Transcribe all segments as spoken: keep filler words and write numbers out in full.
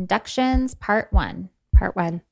Inductions, part one. Part one.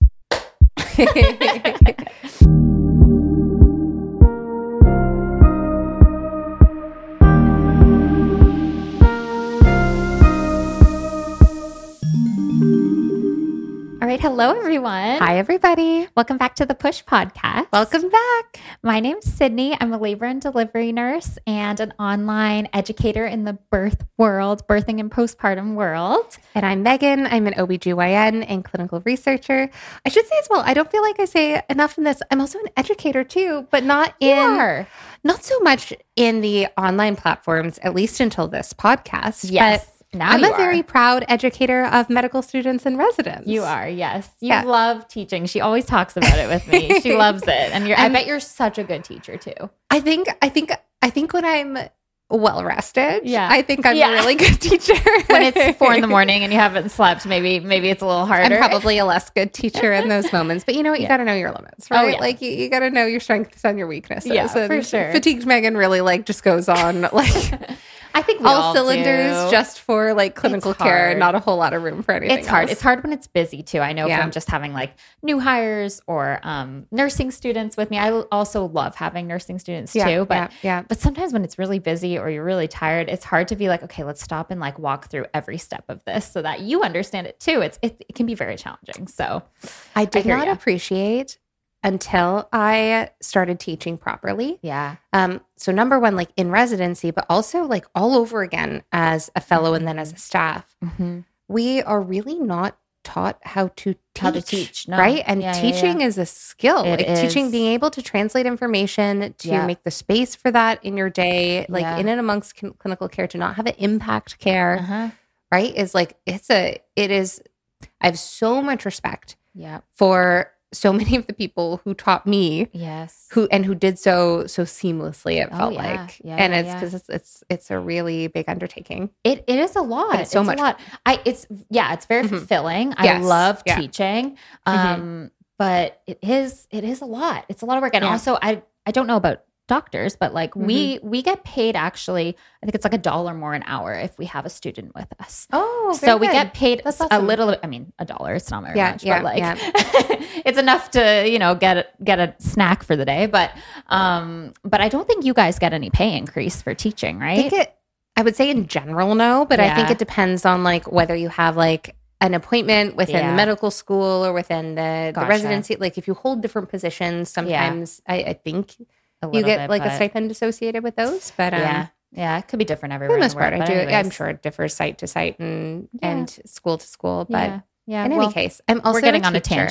All right. Hello, everyone. Hi, everybody. Welcome back to the Push Podcast. Welcome back. My name's Sydney. I'm a labor and delivery nurse and an online educator in the birth world, birthing and postpartum world. And I'm Megan. I'm an O B G Y N and clinical researcher. I should say as well, I don't feel like I say enough in this. I'm also an educator too, but not in, You are. not so much in the online platforms, at least until this podcast. Yes. But Now I'm you a very are. proud educator of medical students and residents. You are, yes. You Yeah. love teaching. She always talks about it with me. She loves it. And you're, I I'm- bet you're such a good teacher too. I think, I think, I think when I'm well rested, Yeah. I think I'm Yeah. a really good teacher. When it's four in the morning and you haven't slept, maybe maybe it's a little harder. I'm probably a less good teacher in those moments. But you know what? You Yeah. got to know your limits, Oh, right? yeah. Like you, you got to know your strengths and your weaknesses. Yeah, and for sure. Fatigued Megan really like just goes on like I think we all, all cylinders do. just for like clinical It's care, hard. not a whole lot of room for anything It's hard. else. It's hard when it's busy too. I know Yeah. from just having like new hires or um, nursing students with me. I also love having nursing students yeah, too. But yeah, yeah. but sometimes when it's really busy or you're really tired, it's hard to be like, okay, let's stop and like walk through every step of this so that you understand it too. It's it, it can be very challenging. So I did hear not ya. appreciate until I started teaching properly. yeah, Um, so number one, like in residency, but also like all over again as a fellow and then as a staff, mm-hmm. we are really not taught how to teach, How to teach, no. right? And Yeah, yeah, teaching is a skill. It like teaching, is. being able to translate information, to Yeah. make the space for that in your day, like Yeah. in and amongst cl- clinical care, to not have it impact care, uh-huh. right? Is like it's a, it is. I have so much respect yeah, for so many of the people who taught me, yes, who and who did so so seamlessly. It Oh, felt yeah. like, Yeah, and yeah, it's yeah. because it's, it's it's a really big undertaking. It it is a lot. it's so much. a lot. I it's yeah, it's very Mhm. fulfilling. I Yes. love Yeah. teaching. Mhm. Um, but it is it is a lot. It's a lot of work. And Yeah. also I I don't know about doctors, but like we Mm-hmm. we get paid actually, I think it's like a dollar more an hour if we have a student with us. Oh, So we get paid That's a awesome. little, I mean, a dollar, it's not very Yeah, much, yeah, but like yeah. it's enough to, you know, get a, get a snack for the day. But, um, but I don't think you guys get any pay increase for teaching, I right? think it. I would say in general, no, but I think Yeah. it depends on like whether you have like an appointment within Yeah. the medical school or within the, the Gotcha. residency. Like if you hold different positions, sometimes I, I think A you little get bit, like a but- stipend associated with those. But um, Yeah. Yeah. It could be different for everywhere. the in most the world, part, I but do. Yeah, I'm anyways. sure it differs site to site and Yeah. and school to school. But yeah. Yeah. in well, any case, I'm also we're getting a on a teacher.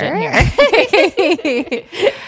tangent here.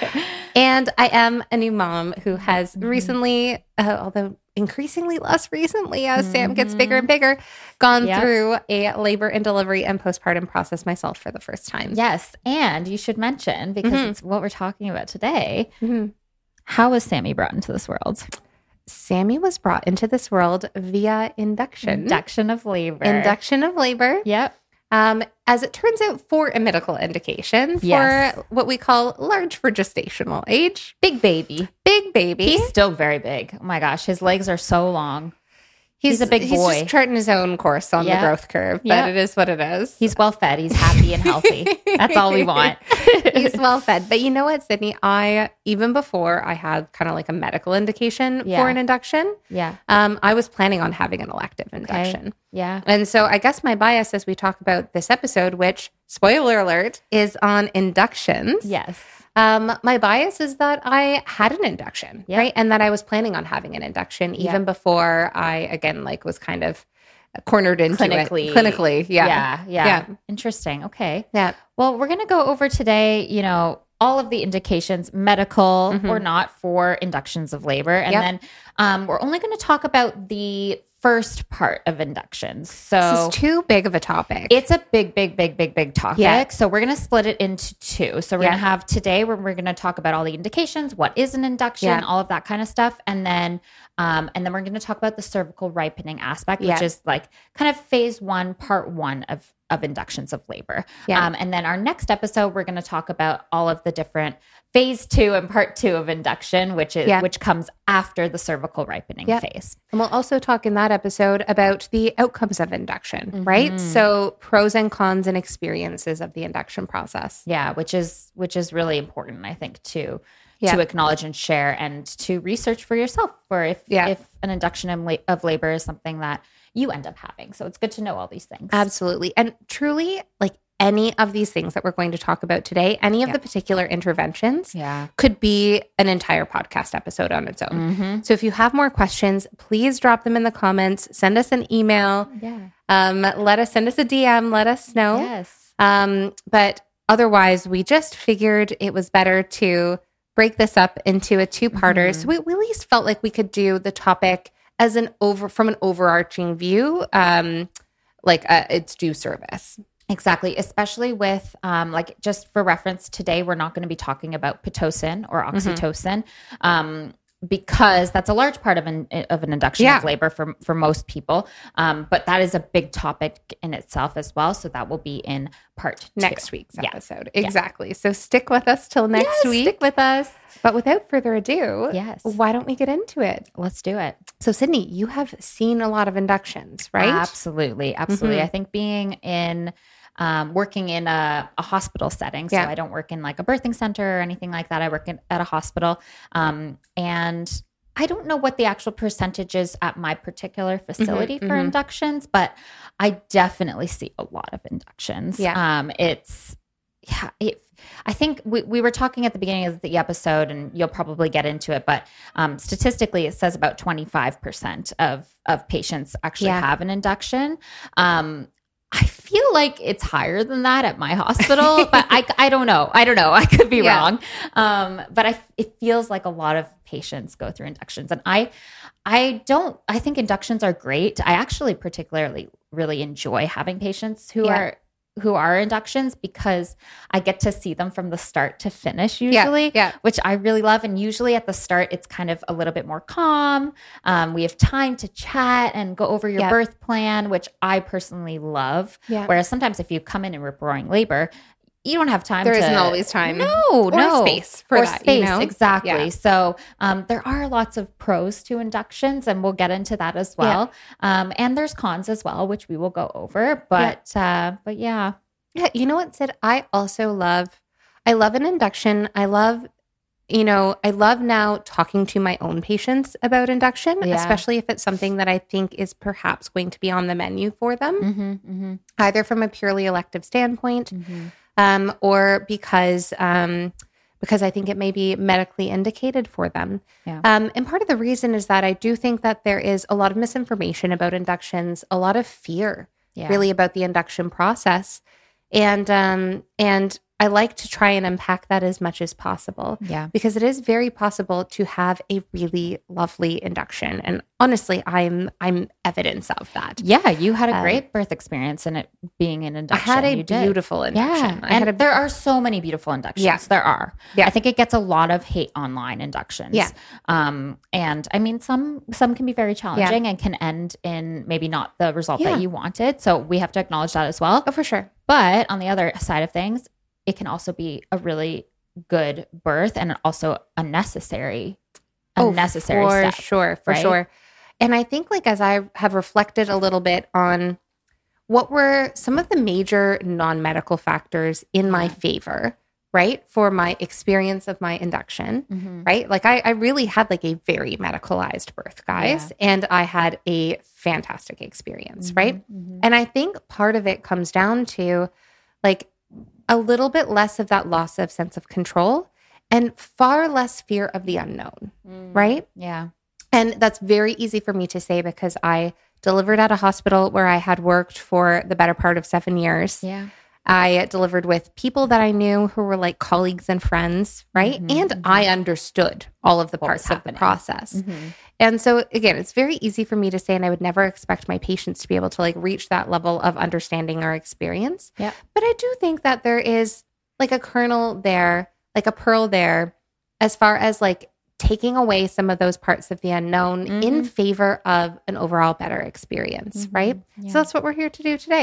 And I am a new mom who has Mhm. recently, uh, although increasingly less recently as Sam gets bigger Mhm. and bigger, gone Yep. through a labor and delivery and postpartum process myself for the first time. Yes. And you should mention, because Mhm. it's what we're talking about today, Mhm. how was Sammy brought into this world? Sammy was brought into this world via induction. Induction of labor. Induction of labor. Yep. Um, as it turns out, for a medical indication for Yes. what we call large for gestational age. Big baby. Big baby. He's still very big. Oh my gosh. His legs are so long. he's a big He's boy. just charting his own course on Yeah. the growth curve, but Yeah. it is what it is. He's well fed. He's happy and healthy. That's all we want. He's well fed. But you know what, Sydney? I, even before I had kind of like a medical indication Yeah. for an induction, Yeah. um, I was planning on having an elective induction. Yeah. And so I guess my bias as we talk about this episode, which, spoiler alert, is on inductions. Yes. Um, my bias is that I had an induction, Yep. right? And that I was planning on having an induction even Yep. before I, again, like was kind of cornered into Clinically. it. Clinically. Yeah. Yeah. Yeah. Yeah. Interesting. Okay. Yeah. Well, we're going to go over today, you know, all of the indications, medical Mhm. or not, for inductions of labor. And Yep. then um, we're only going to talk about the first part of inductions. So This is too big of a topic. it's a big, big, big, big, big topic. Yeah. So we're going to split it into two. So we're Yeah. going to have today where we're going to talk about all the indications, what is an induction, Yeah. all of that kind of stuff. And then, um, and then we're going to talk about the cervical ripening aspect, which Yeah. is like kind of phase one, part one of, of inductions of labor. Yeah. Um, and then our next episode, we're going to talk about all of the different phase two and part two of induction, which is Yeah. which comes after the cervical ripening Yeah. phase. And we'll also talk in that episode about the outcomes of induction, right? So pros and cons and experiences of the induction process. Yeah, which is which is really important, I think, to Yeah. to acknowledge and share, and to research for yourself for if Yeah. if an induction of la- of labor is something that you end up having. So it's good to know all these things. Absolutely. And truly, like any of these things that we're going to talk about today, any of Yeah. the particular interventions Yeah. could be an entire podcast episode on its own. Mm-hmm. So if you have more questions, please drop them in the comments, send us an email, Yeah. um, let us send us a D M, let us know. Yes. Um, but otherwise, we just figured it was better to break this up into a two-parter. Mhm. So we, we at least felt like we could do the topic as an over from an overarching view, um, like uh, its due service. Exactly. Especially with, um, like, just for reference, today we're not going to be talking about Pitocin or oxytocin, um, because that's a large part of an of an induction Yeah. of labor for for most people. Um, but that is a big topic in itself as well. So that will be in part two. Next week's Yeah. episode. Exactly. So stick with us till next Yes, week. stick with us. But without further ado, Yes. why don't we get into it? Let's do it. So, Sydney, you have seen a lot of inductions, right? Absolutely. Absolutely. Mhm. I think being in, um, working in a, a hospital setting, so Yeah. I don't work in like a birthing center or anything like that. I work in, at a hospital. Um, and I don't know what the actual percentage is at my particular facility for mhm. inductions, but I definitely see a lot of inductions. Yeah. Um, it's, yeah, it, I think we, we were talking at the beginning of the episode, and you'll probably get into it, but um, statistically, it says about twenty-five percent of, of patients actually Yeah. have an induction. Um, I feel like it's higher than that at my hospital, but I, I don't know. I don't know. I could be Yeah. wrong. Um, but I, it feels like a lot of patients go through inductions, and I, I don't, I think inductions are great. I actually particularly really enjoy having patients who Yeah. are, who are inductions, because I get to see them from the start to finish Yeah, usually, yeah. which I really love. And usually at the start, it's kind of a little bit more calm. Um, we have time to chat and go over your Yeah. birth plan, which I personally love. Yeah. Whereas sometimes if you come in and rip-roaring labor, you don't have time There to. isn't always time. No, Or no. space for or that, you space, know? exactly. Yeah. So um, there are lots of pros to inductions, and we'll get into that as well. Um, and there's cons as well, which we will go over. But uh, but yeah. Yeah, you know what, Sid? I also love, I love an induction. I love, you know, I love now talking to my own patients about induction, Yeah. especially if it's something that I think is perhaps going to be on the menu for them, Mm-hmm, mm-hmm, either from a purely elective standpoint, mm-hmm. um, or because um, because I think it may be medically indicated for them. Yeah. Um, and part of the reason is that I do think that there is a lot of misinformation about inductions, a lot of fear, Yeah. really, about the induction process. And um, and I like to try and unpack that as much as possible, Yeah. because it is very possible to have a really lovely induction. And honestly, I'm I'm evidence of that. Yeah, you had a Um, great birth experience in it being an I induction. had a You did. beautiful induction. Yeah, I and had a, there are so many beautiful inductions. Yeah. There are. Yeah. I think it gets a lot of hate online inductions. Yeah. Um, and I mean, some some can be very challenging and can end in maybe not the result Yeah. that you wanted. So we have to acknowledge that as well. oh, for sure. But on the other side of things, it can also be a really good birth, and also a necessary, a Oh, necessary for step. sure, for right? sure. And I think, like, as I have reflected a little bit on what were some of the major non-medical factors in my Yeah. favor, right, for my experience of my induction, Mhm. right? Like, I, I really had like a very medicalized birth, guys, and I had a fantastic experience, right? Mhm. And I think part of it comes down to like a little bit less of that loss of sense of control and far less fear of the unknown, Mm. right? Yeah. And that's very easy for me to say because I delivered at a hospital where I had worked for the better part of seven years. Yeah. I delivered with people that I knew who were like colleagues and friends, right? Mhm, And mhm. I understood all of the What was parts of the happening. process. Mhm. And so again, it's very easy for me to say, and I would never expect my patients to be able to like reach that level of understanding or experience. Yeah. But I do think that there is like a kernel there, like a pearl there, as far as like taking away some of those parts of the unknown in Mhm. favor of an overall better experience, Mhm. right? Yeah. So that's what we're here to do today.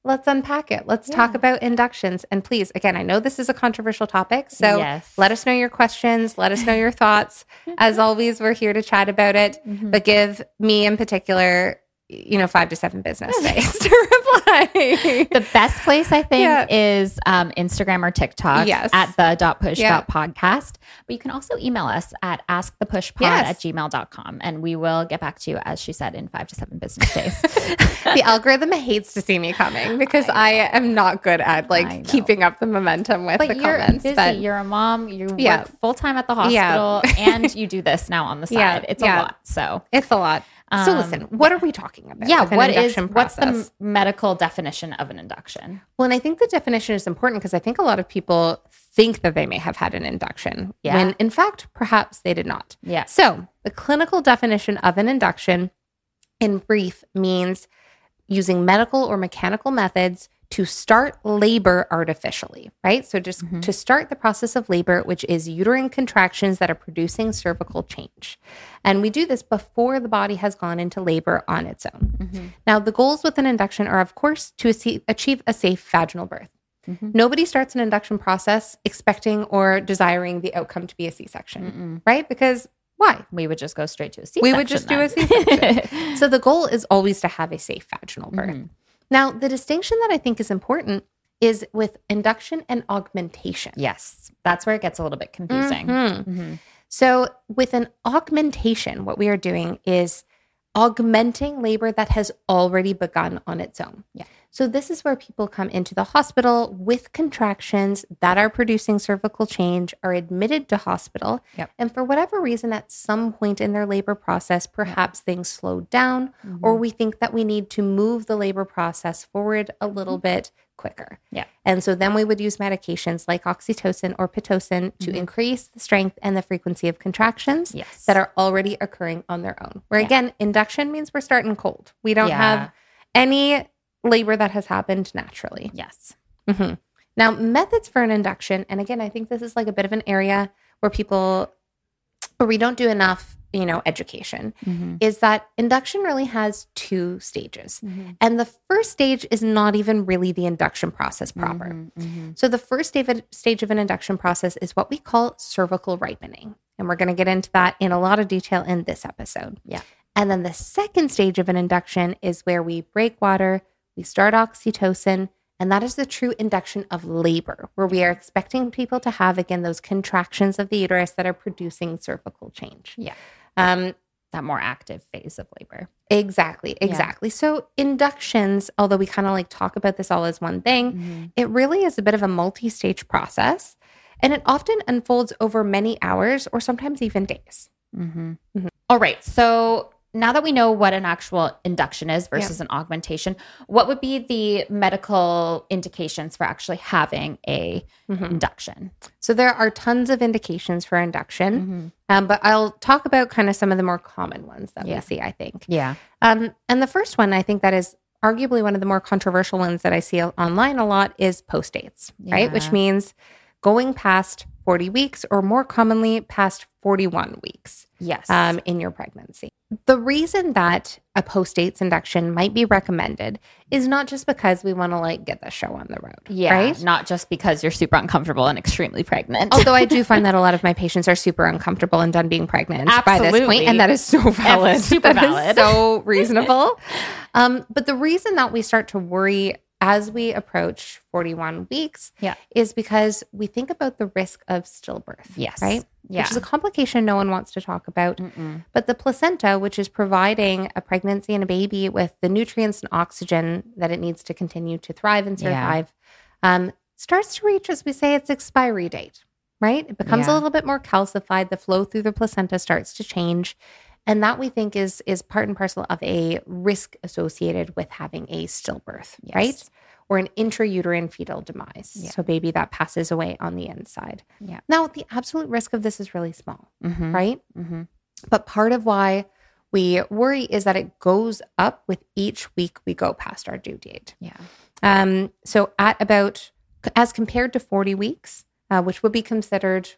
let's unpack it. Let's Yeah. talk about inductions. And please, again, I know this is a controversial topic. So Yes. let us know your questions. Let us know your thoughts. As always, we're here to chat about it, Mhm. but give me in particular, you know, five to seven business days to reply. The best place, I think, Yeah. is um, Instagram or TikTok Yes. at the dot push Yeah. dot podcast. But you can also email us at askthepushpod Yes. at gmail dot com, and we will get back to you, as she said, in five to seven business days. The algorithm hates to see me coming because I, am not good at I like know. keeping up the momentum with But the you're comments. busy. But You're a mom. You Yeah. work full time at the Yeah. hospital, and you do this now on the side. Yeah. It's Yeah. a lot. So, it's a lot. So Um, listen, what are we talking about? yeah. with an What is induction what's the process? m- medical definition of an induction? Well, and I think the definition is important because I think a lot of people think that they may have had an induction Yeah. when in fact, perhaps they did not. Yeah. So the clinical definition of an induction in brief means using medical or mechanical methods to start labor artificially, right? So just Mhm. to start the process of labor, which is uterine contractions that are producing cervical change. And we do this before the body has gone into labor on its own. Mhm. Now, the goals with an induction are, of course, to achieve, achieve a safe vaginal birth. Mhm. Nobody starts an induction process expecting or desiring the outcome to be a C-section, Mm-mm. right? Because why? We would just go straight to a C-section. We would just do a then. C-section. So the goal is always to have a safe vaginal birth. Mhm. Now, the distinction that I think is important is with induction and augmentation. Yes, that's where it gets a little bit confusing. Mhm. Mhm. So with an augmentation, what we are doing is augmenting labor that has already begun on its own. Yeah. So this is where people come into the hospital with contractions that are producing cervical change, are admitted to hospital, Yep. and for whatever reason, at some point in their labor process, perhaps things slowed down, or we think that we need to move the labor process forward a little bit quicker. Yeah. And so then we would use medications like oxytocin or Pitocin to Mhm. increase the strength and the frequency of contractions Yes. that are already occurring on their own. Where Yeah. again, induction means we're starting cold. We don't Yeah. have any labor that has happened naturally. Yes. Mhm. Now, methods for an induction, and again, I think this is like a bit of an area where people, where we don't do enough, you know, education, Mhm. is that induction really has two stages. Mhm. And the first stage is not even really the induction process proper. Mhm. Mhm. So the first stage stage of an induction process is what we call cervical ripening. And we're going to get into that in a lot of detail in this episode. Yeah. And then the second stage of an induction is where we break water, we start oxytocin, and that is the true induction of labor, where we are expecting people to have, again, those contractions of the uterus that are producing cervical change. Yeah. Um, That more active phase of labor. exactly, exactly. So inductions, although we kind of like talk about this all as one thing, Mhm. it really is a bit of a multi-stage process, and it often unfolds over many hours or sometimes even days. Mhm. Mhm. All right. So now that we know what an actual induction is versus an augmentation, what would be the medical indications for actually having a Mhm. induction? So there are tons of indications for induction, Mhm. um, but I'll talk about kind of some of the more common ones that Yeah. we see, I think. Yeah. Um, and the first one, I think that is arguably one of the more controversial ones that I see online a lot is post-dates, right? Which Yeah. means going past forty weeks or more commonly past forty-one weeks. Yes. um, in your pregnancy. The reason that a post-dates induction might be recommended is not just because we want to like get the show on the road, yeah. right? Not just because you're super uncomfortable and extremely pregnant. Although I do find that a lot of my patients are super uncomfortable and done being pregnant by this Absolutely. point, and that is so valid. super That is valid. so reasonable. um, but the reason that we start to worry as we approach forty-one weeks Yeah. is because we think about the risk of stillbirth. Yes. Right? Yeah. Which is a complication no one wants to talk about. Mm-mm. But the placenta, which is providing a pregnancy and a baby with the nutrients and oxygen that it needs to continue to thrive and Yeah. survive, um, starts to reach, as we say, its expiry date, right? It becomes Yeah. a little bit more calcified. The flow through the placenta starts to change. And that we think is is part and parcel of a risk associated with having a stillbirth, Yes. right? Or an intrauterine fetal demise. Yeah. So baby that passes away on the inside. Yeah. Now, the absolute risk of this is really small, Mhm. right? Mhm. But part of why we worry is that it goes up with each week we go past our due date. Yeah. Um, so at about, as compared to forty weeks, uh, which would be considered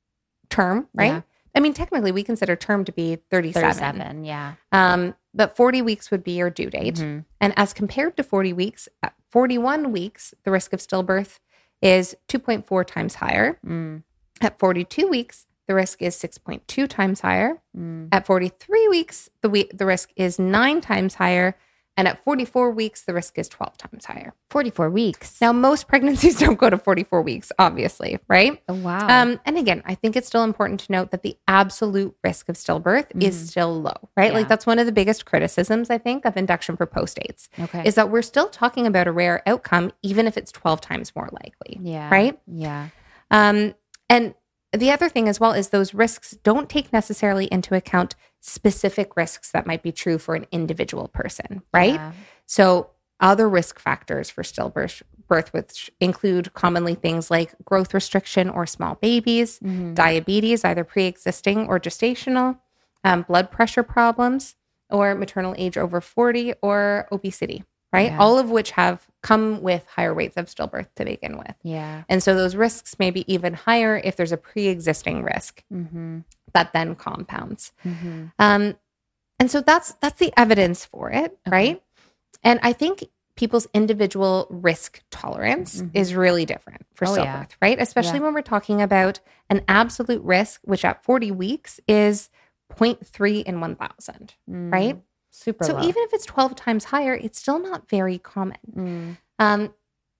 term, right? Yeah. I mean, technically we consider term to be thirty-seven. thirty-seven. Yeah. Um, but forty weeks would be your due date. Mhm. And as compared to forty weeks, uh, forty-one weeks, the risk of stillbirth is two point four times higher. Mm. At forty-two weeks, the risk is six point two times higher. Mm. At forty-three weeks, the we- the risk is nine times higher. And at forty-four weeks, the risk is twelve times higher. forty-four weeks. Now, most pregnancies don't go to forty-four weeks, obviously, right? Oh, wow. Um, and again, I think it's still important to note that the absolute risk of stillbirth Mhm. is still low, right? Yeah. Like that's one of the biggest criticisms, I think, of induction for postdates okay. is that we're still talking about a rare outcome, even if it's twelve times more likely, yeah. right? Yeah. Um, and the other thing as well is those risks don't take necessarily into account specific risks that might be true for an individual person, right? Yeah. So other risk factors for stillbirth, birth, which include commonly things like growth restriction or small babies, Mhm. diabetes, either pre-existing or gestational, um, blood pressure problems, or maternal age over forty, or obesity, right? Yeah. All of which have come with higher rates of stillbirth to begin with. Yeah. And so those risks may be even higher if there's a pre-existing risk Mm-hmm. that then compounds. Mm-hmm. Um, and so that's that's the evidence for it, Okay. right? And I think people's individual risk tolerance Mhm. is really different for Oh, stillbirth, yeah. right? Especially Yeah. when we're talking about an absolute risk, which at forty weeks is zero point three in one thousand, Mm. right? Super So low. even if it's twelve times higher, it's still not very common. Mm. Um,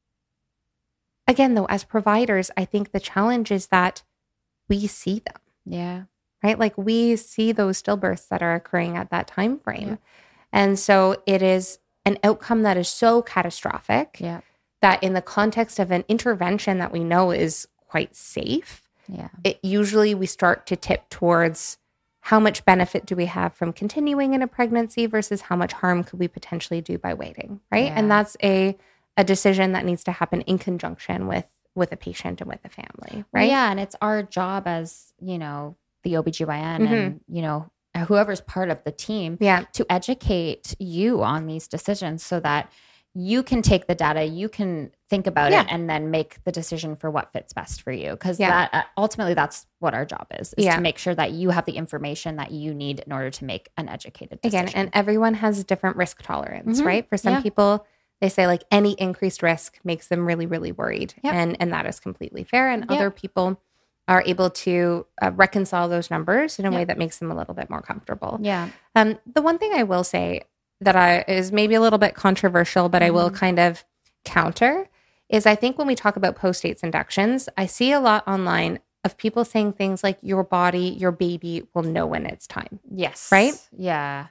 again, though, as providers, I think the challenge is that we see them, Yeah. right? Like we see those stillbirths that are occurring at that time frame. Yeah. And so it is an outcome that is so catastrophic Yeah. that in the context of an intervention that we know is quite safe, Yeah. it usually we start to tip towards how much benefit do we have from continuing in a pregnancy versus how much harm could we potentially do by waiting, right? Yeah. And that's a a decision that needs to happen in conjunction with with a patient and with the family, Well, right? yeah. And it's our job as, you know, the O B G Y N Mm-hmm. and, you know, whoever's part of the team Yeah. to educate you on these decisions so that you can take the data, you can think about Yeah. it, and then make the decision for what fits best for you. Because Yeah. that uh, ultimately, that's what our job is: is Yeah. to make sure that you have the information that you need in order to make an educated decision. Again, and everyone has different risk tolerance, Mhm. right? For some Yeah. people, they say like any increased risk makes them really, really worried. Yep. And and that is completely fair. And Yep. other people are able to uh, reconcile those numbers in a Yep. way that makes them a little bit more comfortable. yeah, Um, the one thing I will say that I is maybe a little bit controversial, but I will Mhm. kind of counter is I think when we talk about post-dates inductions, I see a lot online of people saying things like your body, your baby will know when it's time. yes, Right? yeah,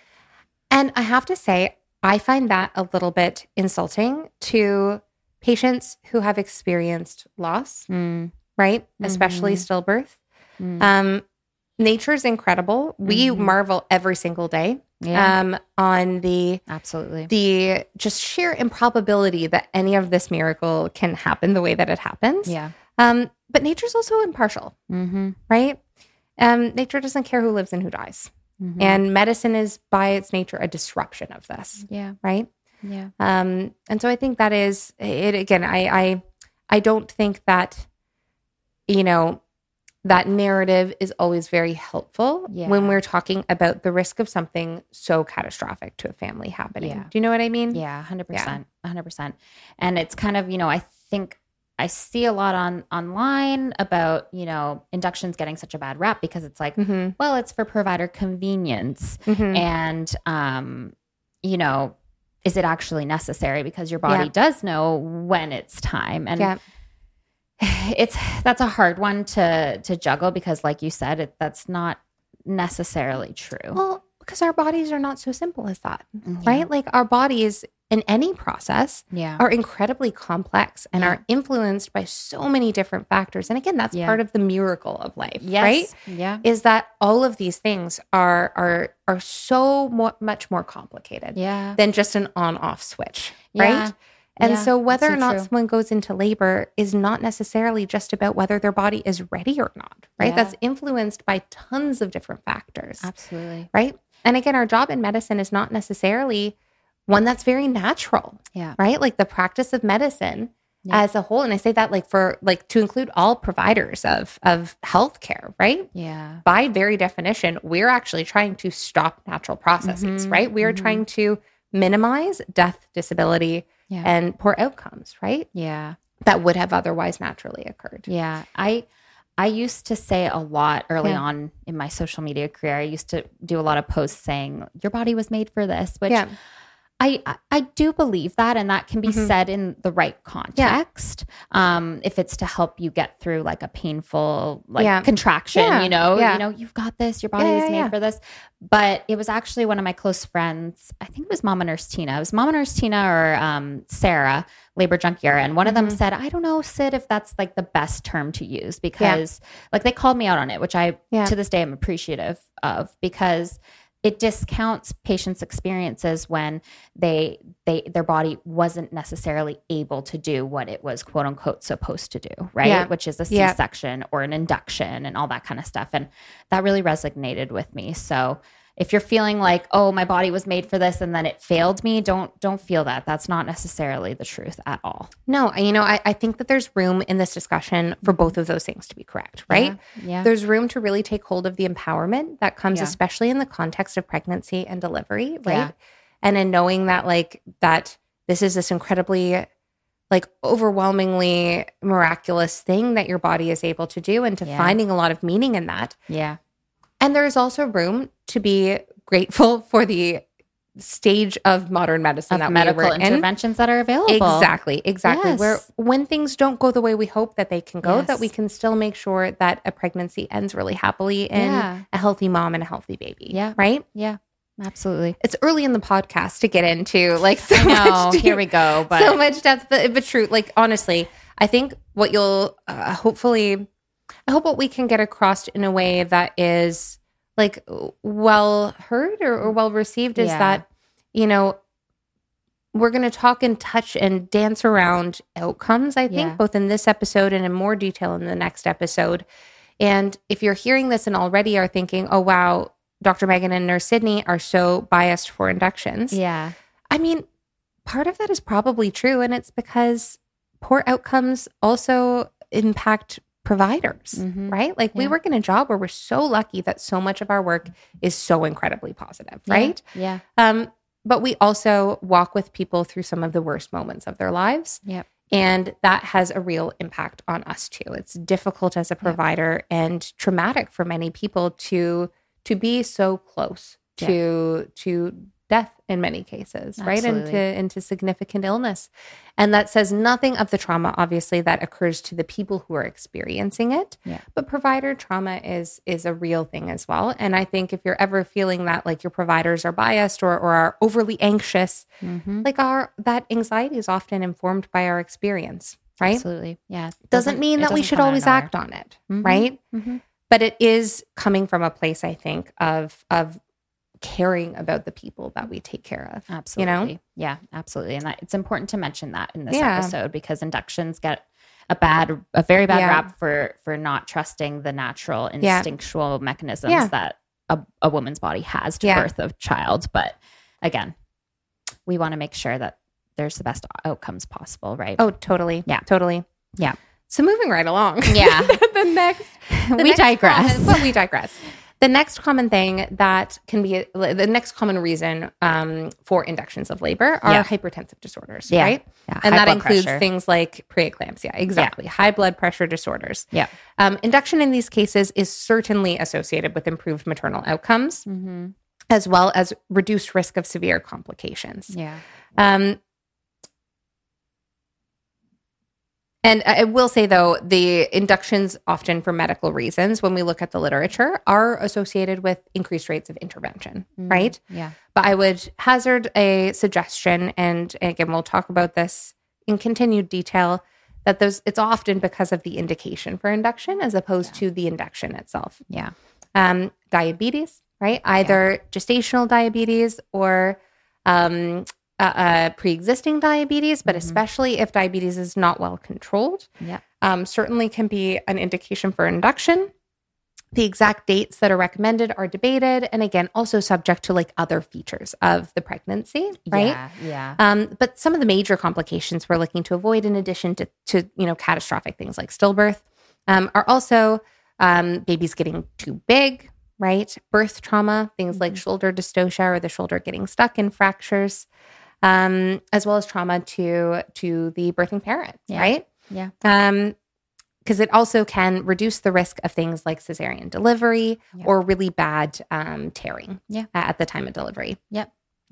And I have to say, I find that a little bit insulting to patients who have experienced loss, Mm, right? Especially Mhm. stillbirth. mm, Um, nature is incredible. We Mhm. marvel every single day yeah, um, on the absolutely, the just sheer improbability that any of this miracle can happen the way that it happens. yeah, Um, but nature's also impartial, mm-hmm. right? Um, nature doesn't care who lives and who dies. Mm-hmm. And medicine is by its nature a disruption of this, yeah, right? yeah, Um, and so I think that is it. Again, I, I, I don't think that, you know, that narrative is always very helpful Yeah. when we're talking about the risk of something so catastrophic to a family happening. Yeah. Do you know what I mean? yeah, hundred percent, hundred percent. And it's kind of, you know, I think I see a lot on online about, you know, inductions getting such a bad rap because it's like, Mm-hmm. well, it's for provider convenience, Mm-hmm. and um, you know, is it actually necessary because your body Yeah. does know when it's time, and Yeah. it's that's a hard one to to juggle because, like you said, it, that's not necessarily true. Well, because our bodies are not so simple as that, Yeah. right? Like our bodies in any process Yeah, are incredibly complex and Yeah. are influenced by so many different factors. And again, that's Yeah. part of the miracle of life, yes, right? yeah, Is that all of these things are are are so mo- much more complicated yeah, than just an on-off switch, Yeah. right? And Yeah, so whether that's or so not true. someone goes into labor is not necessarily just about whether their body is ready or not, right? Yeah. That's influenced by tons of different factors, absolutely, right? And again, our job in medicine is not necessarily one that's very natural, yeah, right? Like the practice of medicine Yeah. as a whole. And I say that like for like to include all providers of of healthcare, right? yeah, By very definition, we're actually trying to stop natural processes, Mhm, right? We are mhm. trying to minimize death, disability, yeah. and poor outcomes, right? Yeah. That would have otherwise naturally occurred. Yeah. I I used to say a lot early Yeah. on in my social media career. I used to do a lot of posts saying your body was made for this, which Yeah. I, I I do believe that, and that can be Mhm. said in the right context. Um, if it's to help you get through like a painful like Yeah. contraction, Yeah. you know, Yeah. you know, you've got this. Your body Yeah, was yeah, made yeah. for this. But it was actually one of my close friends. I think it was Mama Nurse Tina. It was Mama Nurse Tina or um, Sarah, labor junkie, and one of them Mhm. said, "I don't know, Sid, if that's like the best term to use because like they called me out on it, which I Yeah. to this day am appreciative of because." It discounts patients' experiences when they they their body wasn't necessarily able to do what it was quote unquote supposed to do, right? Yeah. Which is a Yeah. C-section or an induction and all that kind of stuff. And that really resonated with me. So if you're feeling like, oh, my body was made for this and then it failed me, don't don't feel that. That's not necessarily the truth at all. No, you know, I, I think that there's room in this discussion for both of those things to be correct, right? Yeah. yeah. There's room to really take hold of the empowerment that comes, Yeah. especially in the context of pregnancy and delivery, right? Yeah. And in knowing that, like, that this is this incredibly, like, overwhelmingly miraculous thing that your body is able to do, and to Yeah. finding a lot of meaning in that. Yeah. And there is also room to be grateful for the stage of modern medicine Of that medical we were in. interventions that are available. Exactly, exactly. Yes. Where when things don't go the way we hope that they can go, Yes. that we can still make sure that a pregnancy ends really happily in Yeah. a healthy mom and a healthy baby. Yeah. Right? Yeah. Absolutely. It's early in the podcast to get into like so I know. much deep- Here we go. But so much depth, but, but true. Like, honestly, I think what you'll uh, hopefully, I hope what we can get across in a way that is like well heard or, or well received is Yeah. that, you know, we're going to talk and touch and dance around outcomes, I think, Yeah. both in this episode and in more detail in the next episode. And if you're hearing this and already are thinking, oh, wow, Doctor Megan and Nurse Sydney are so biased for inductions. yeah. I mean, part of that is probably true. And it's because poor outcomes also impact providers, Mhm. right? Like we Yeah. work in a job where we're so lucky that so much of our work is so incredibly positive, right? Yeah. Um, but we also walk with people through some of the worst moments of their lives. Yep. And that has a real impact on us too. It's difficult as a provider and traumatic for many people to to be so close Yeah. to to death in many cases, right? And Absolutely. to into significant illness. And that says nothing of the trauma, obviously, that occurs to the people who are experiencing it. Yeah. But provider trauma is is a real thing as well. And I think if you're ever feeling that like your providers are biased or, or are overly anxious, Mhm. like our that anxiety is often informed by our experience, right? Absolutely. Yeah. It Doesn't mean it that we doesn't should come out of always nowhere. act on it, Mhm. right? Mhm. But it is coming from a place, I think, of of caring about the people that we take care of. Absolutely. Yeah, absolutely. And that, it's important to mention that in this Yeah. episode because inductions get a bad, a very bad Yeah. rap for for not trusting the natural Yeah. instinctual mechanisms Yeah. that a, a woman's body has to Yeah. birth a child. But again, we want to make sure that there's the best outcomes possible, right? Oh, totally. Yeah. Totally. Yeah. So moving right along. Yeah. the next the we next digress. common- well, we digress. The next common thing that can be the next common reason um, for inductions of labor are Yeah. hypertensive disorders, Yeah. right? Yeah, And high that blood includes pressure. things like preeclampsia, exactly, high blood pressure disorders. Yeah. Um, induction in these cases is certainly associated with improved maternal outcomes, Mm-hmm. as well as reduced risk of severe complications. Yeah. Um, and I will say, though, the inductions often for medical reasons, when we look at the literature, are associated with increased rates of intervention, Mhm. right? Yeah. But I would hazard a suggestion, and again, we'll talk about this in continued detail, that those it's often because of the indication for induction as opposed to the induction itself. Yeah. Um, diabetes, right? Either gestational diabetes or um, uh, uh, pre-existing diabetes, but Mhm. especially if diabetes is not well controlled, Yeah. um, certainly can be an indication for induction. The exact dates that are recommended are debated, and again, also subject to like other features of the pregnancy, right? Yeah. Yeah. Um, but some of the major complications we're looking to avoid, in addition to, to you know, catastrophic things like stillbirth, um, are also um, babies getting too big, right? Birth trauma, things like Mhm. shoulder dystocia or the shoulder getting stuck in fractures, um, as well as trauma to to the birthing parent, Yeah. right? Yeah. Um, because it also can reduce the risk of things like cesarean delivery Yeah. or really bad um, tearing Yeah. at the time of delivery. Yep.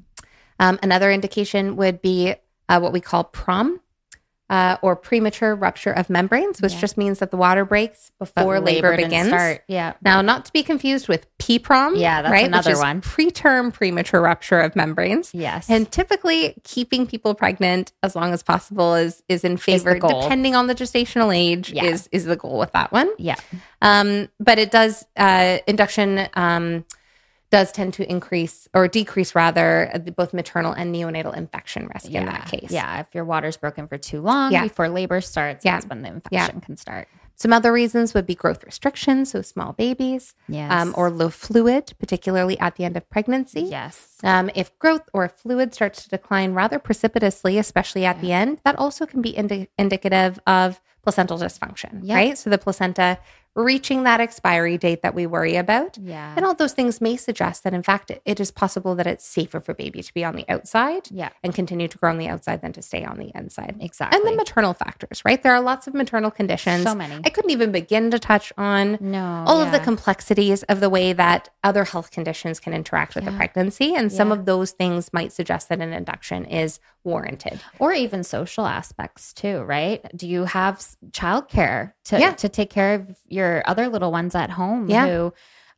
Um, another indication would be uh, what we call PROM, uh, or premature rupture of membranes, which Yeah. just means that the water breaks But before labor, didn't begins. start. Yeah. Now, not to be confused with P PROM, Yeah, that's right, another which is one. preterm premature rupture of membranes. Yes. And typically, keeping people pregnant as long as possible is is in favor, goal. depending on the gestational age. Yeah. is is the goal with that one. yeah. Um, but it does uh, induction um, does tend to increase or decrease rather uh, both maternal and neonatal infection risk Yeah. in that case. Yeah. If your water's broken for too long Yeah. before labor starts, Yeah. that's when the infection can start. Some other reasons would be growth restrictions, so small babies, Yes. um, or low fluid, particularly at the end of pregnancy. yes. Um, if growth or fluid starts to decline rather precipitously, especially at the end, that also can be indi- indicative of placental dysfunction, Yep. right? So the placenta reaching that expiry date that we worry about. Yeah. And all those things may suggest that, in fact, it, it is possible that it's safer for baby to be on the outside Yeah. and continue to grow on the outside than to stay on the inside. Exactly. And the maternal factors, right? There are lots of maternal conditions. So many. I couldn't even begin to touch on No. all of the yeah. complexities of the way that other health conditions can interact with the Yeah. pregnancy. And some Yeah. of those things might suggest that an induction is warranted. Or even social aspects too, right? Do you have s- childcare to Yeah. to take care of your other little ones at home Yeah. who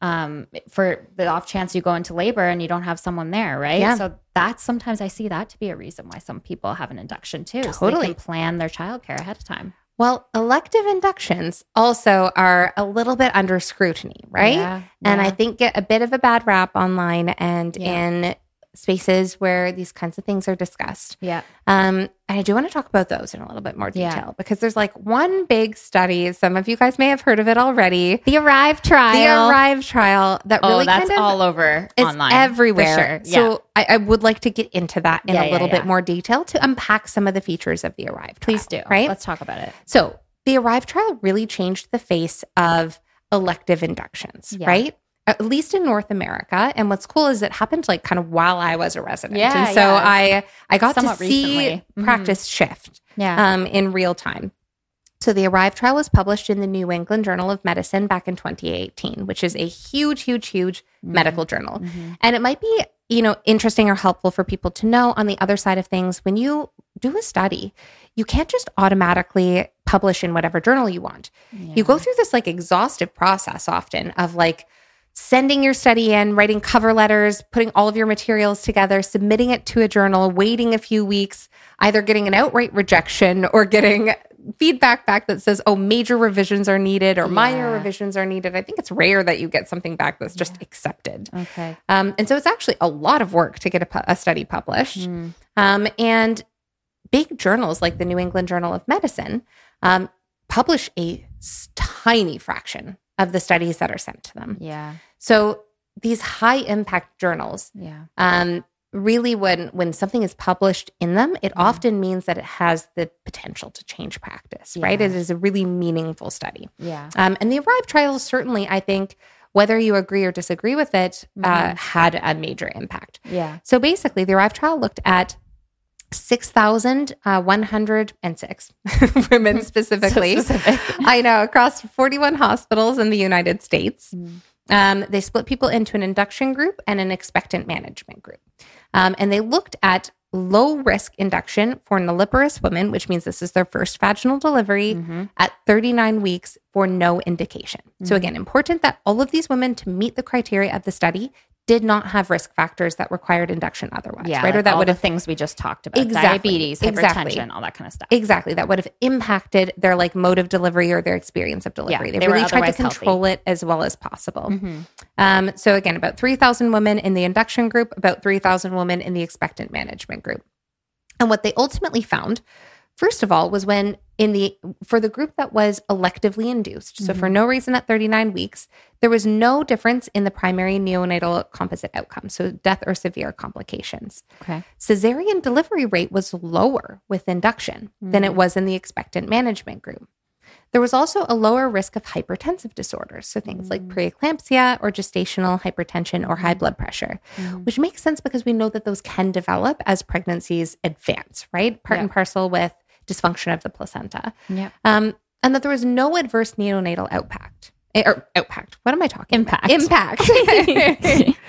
um for the off chance you go into labor and you don't have someone there, right? Yeah. So that's sometimes I see that to be a reason why some people have an induction too. So they Totally. can plan their childcare ahead of time. Well, elective inductions also are a little bit under scrutiny, right? Yeah, And I yeah. think get a bit of a bad rap online and Yeah. in spaces where these kinds of things are discussed. Yeah. Um, and I do want to talk about those in a little bit more Yeah. detail because there's like one big study. Some of you guys may have heard of it already. The Arrive trial. The Arrive trial that Oh, really that's kind of all over it's online. everywhere. For sure. So I, I would like to get into that in Yeah, a yeah, little yeah. bit more detail to unpack some of the features of the Arrive trial. Please do. Right? Let's talk about it. So the Arrive trial really changed the face of elective inductions, Yeah. right? At least in North America. And what's cool is it happened like kind of while I was a resident. Yeah, and so yeah. I I got Somewhat to see recently. Mhm. practice shift Yeah. um, in real time. So the Arrive trial was published in the New England Journal of Medicine back in twenty eighteen, which is a huge, huge, huge Mm-hmm. medical journal. And it might be, you know, interesting or helpful for people to know on the other side of things, when you do a study, you can't just automatically publish in whatever journal you want. You go through this like exhaustive process often of like sending your study in, writing cover letters, putting all of your materials together, submitting it to a journal, waiting a few weeks, either getting an outright rejection or getting feedback back that says, oh, major revisions are needed or minor Yeah. revisions are needed. I think it's rare that you get something back that's just accepted. Okay. Um, and so it's actually a lot of work to get a, pu- a study published. Mm. Um, and big journals like the New England Journal of Medicine um, publish a s- tiny fraction of the studies that are sent to them. Yeah. So these high impact journals, Yeah. um, really when when something is published in them, it Mm-hmm. often means that it has the potential to change practice, right? Yeah. It is a really meaningful study. Yeah. Um, and the Arrive trial certainly, I think, whether you agree or disagree with it, uh, Mm-hmm. had a major impact. Yeah. So basically, the Arrive trial looked at six thousand one hundred six women specifically. Specific. I know, across forty-one hospitals in the United States. Mm. Um, they split people into an induction group and an expectant management group. Um, and they looked at low risk induction for nulliparous women, which means this is their first vaginal delivery Mm-hmm. at thirty-nine weeks for no indication. So again, important that all of these women to meet the criteria of the study did not have risk factors that required induction otherwise, Yeah. right? Or like that all would the have things we just talked about. Exactly. Diabetes, Exactly. hypertension, all that kind of stuff. Exactly. That would have impacted their like mode of delivery or their experience of delivery. Yeah, they, they were really tried to otherwise healthy. control it as well as possible. Mhm. Um, so again, about three thousand women in the induction group, about three thousand women in the expectant management group. And what they ultimately found, first of all, was when in the, for the group that was electively induced, so for no reason at thirty-nine weeks, there was no difference in the primary neonatal composite outcome. So death or severe complications. Okay. Cesarean delivery rate was lower with induction than it was in the expectant management group. There was also a lower risk of hypertensive disorders, so things mm. like preeclampsia or gestational hypertension or high blood pressure, mm. which makes sense because we know that those can develop as pregnancies advance, right? Part yep. and parcel with dysfunction of the placenta. Yep. Um, and that there was no adverse neonatal outpact. Or outpact. What am I talking Impact. about? Impact.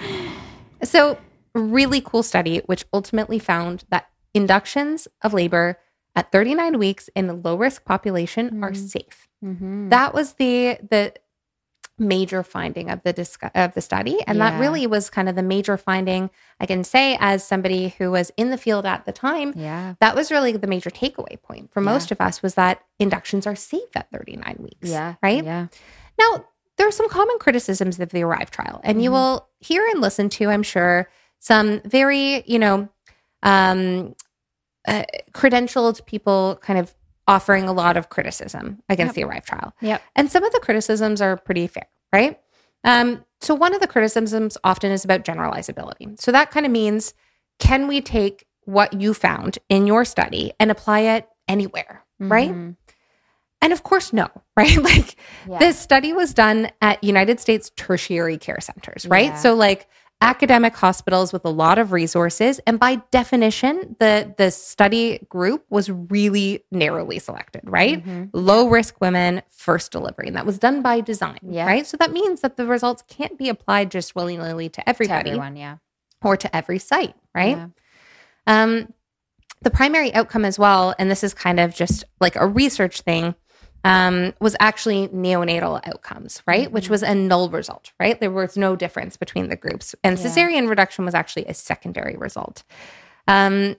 So really cool study, which ultimately found that inductions of labor at thirty-nine weeks in a low-risk population mm. are safe. Mm-hmm. That was the the major finding of the discu- of the study, and yeah. that really was kind of the major finding. I can say, as somebody who was in the field at the time, yeah. that was really the major takeaway point for yeah. most of us, was that inductions are safe at thirty-nine weeks. Yeah, right. Yeah. Now, there are some common criticisms of the ARRIVE trial, and mm-hmm. you will hear and listen to, I'm sure, some very, you know, um, uh, credentialed people kind of offering a lot of criticism against yep. the ARRIVE trial. Yep. And some of the criticisms are pretty fair, right? Um, so one of the criticisms often is about generalizability. So that kind of means, can we take what you found in your study and apply it anywhere, mm-hmm. right? And of course, no, right? Like yeah. this study was done at United States tertiary care centers, right? Yeah. So like academic hospitals with a lot of resources. And by definition, the, the study group was really narrowly selected, right? Mm-hmm. Low risk women, first delivery. And that was done by design, yeah. right? So that means that the results can't be applied just willy-nilly to everybody. To everyone, yeah. Or to every site, right? Yeah. Um, the primary outcome as well, and this is kind of just like a research thing, um, was actually neonatal outcomes, right? Mm-hmm. Which was a null result, right? There was no difference between the groups. And yeah. cesarean reduction was actually a secondary result. Um,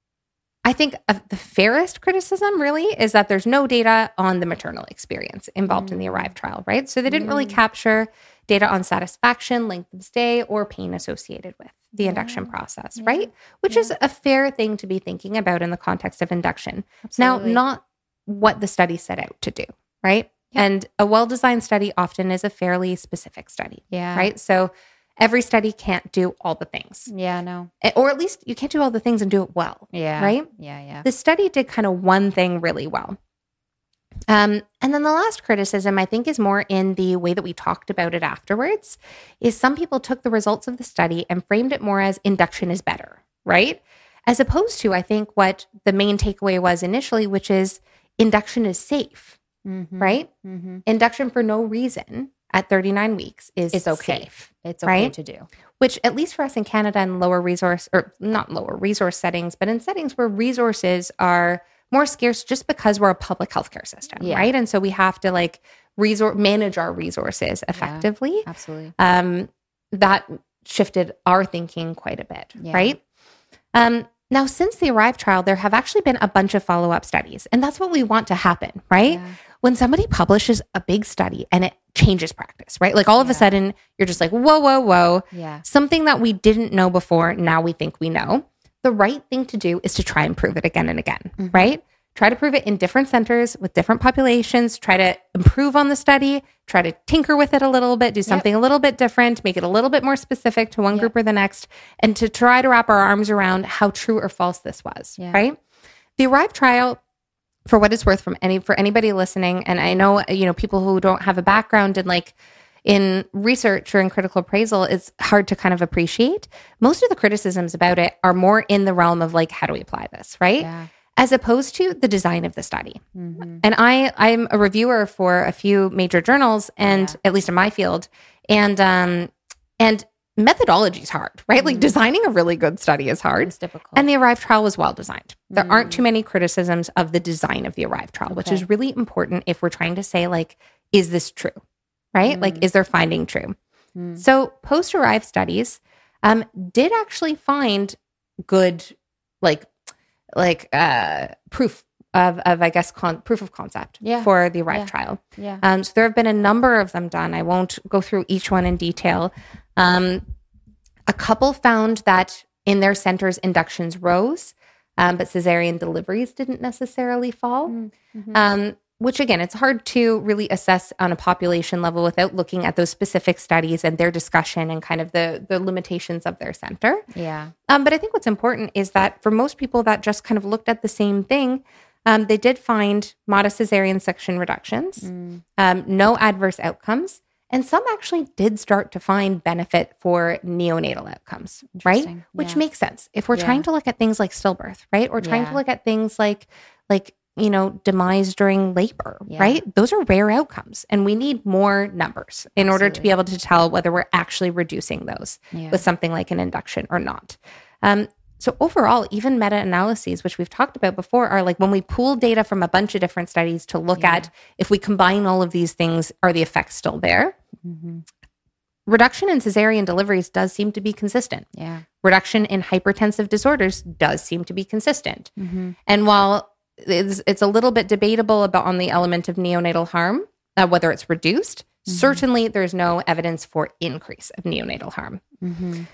I think uh, the fairest criticism really is that there's no data on the maternal experience involved mm-hmm. in the ARRIVE trial, right? So they didn't mm-hmm. really capture data on satisfaction, length of stay, or pain associated with the yeah. induction process, yeah. right? Which yeah. is a fair thing to be thinking about in the context of induction. Absolutely. Now, not what the study set out to do, right? Yeah. And a well-designed study often is a fairly specific study, yeah. right? So every study can't do all the things. Yeah, no. Or at least you can't do all the things and do it well, yeah. right? Yeah, yeah. The study did kind of one thing really well. Um, and then the last criticism, I think, is more in the way that we talked about it afterwards, is some people took the results of the study and framed it more as induction is better, right? As opposed to, I think, what the main takeaway was initially, which is induction is safe, mm-hmm. right? Mm-hmm. Induction for no reason at thirty-nine weeks is it's okay. safe. It's okay right? to do. Which, at least for us in Canada, in lower resource, or not lower resource settings, but in settings where resources are more scarce just because we're a public healthcare system, yeah. right? And so we have to like resor- manage our resources effectively. Yeah, absolutely. Um, that shifted our thinking quite a bit, yeah. right? Um, now, since the ARRIVE trial, there have actually been a bunch of follow-up studies, and that's what we want to happen, right? Yeah. When somebody publishes a big study and it changes practice, right? Like all of yeah. a sudden, you're just like, whoa, whoa, whoa. Yeah. Something that we didn't know before, now we think we know. The right thing to do is to try and prove it again and again, mm-hmm. right? Try to prove it in different centers with different populations, try to improve on the study, try to tinker with it a little bit, do something yep. a little bit different, make it a little bit more specific to one yep. group or the next, and to try to wrap our arms around how true or false this was, yeah. right? The ARRIVE trial, for what it's worth from any for anybody listening, and I know, you know, people who don't have a background in like in research or in critical appraisal, it's hard to kind of appreciate. Most of the criticisms about it are more in the realm of like, how do we apply this, right? Yeah. As opposed to the design of the study. Mm-hmm. And I, I'm a reviewer for a few major journals, and yeah. at least in my field, and um, and methodology is hard, right? Mm-hmm. Like designing a really good study is hard. It's difficult. And the ARRIVE trial was well designed. There mm-hmm. aren't too many criticisms of the design of the ARRIVE trial, okay. which is really important if we're trying to say like, is this true, right? Mm-hmm. Like, is their finding true? Mm-hmm. So post-ARRIVE studies um, did actually find good, like, like uh, proof of, of I guess, con- proof of concept yeah. for the ARRIVE yeah. trial. Yeah. Um, so there have been a number of them done. I won't go through each one in detail. Um, a couple found that in their centers, inductions rose, um, but cesarean deliveries didn't necessarily fall. Mm-hmm. Um, which again, it's hard to really assess on a population level without looking at those specific studies and their discussion and kind of the, the limitations of their center. Yeah. Um, but I think what's important is that for most people that just kind of looked at the same thing, Um, they did find modest cesarean section reductions, Mm. um, no adverse outcomes, and some actually did start to find benefit for neonatal outcomes, right? Interesting. Which Yeah. makes sense. If we're Yeah. trying to look at things like stillbirth, right? Or trying to Yeah. look at things like, like, you know, demise during labor, Yeah. right? Those are rare outcomes. And we need more numbers in order to be able to tell whether we're actually reducing those Yeah. with something like an induction or not. Um, so overall, even meta-analyses, which we've talked about before, are like when we pool data from a bunch of different studies to look Yeah. at if we combine all of these things, are the effects still there? Mm-hmm. Reduction in cesarean deliveries does seem to be consistent. Yeah. Reduction in hypertensive disorders does seem to be consistent. Mm-hmm. And while it's, it's a little bit debatable about on the element of neonatal harm, uh, whether it's reduced, Mm-hmm. certainly there's no evidence for increase of neonatal harm. Mm-hmm.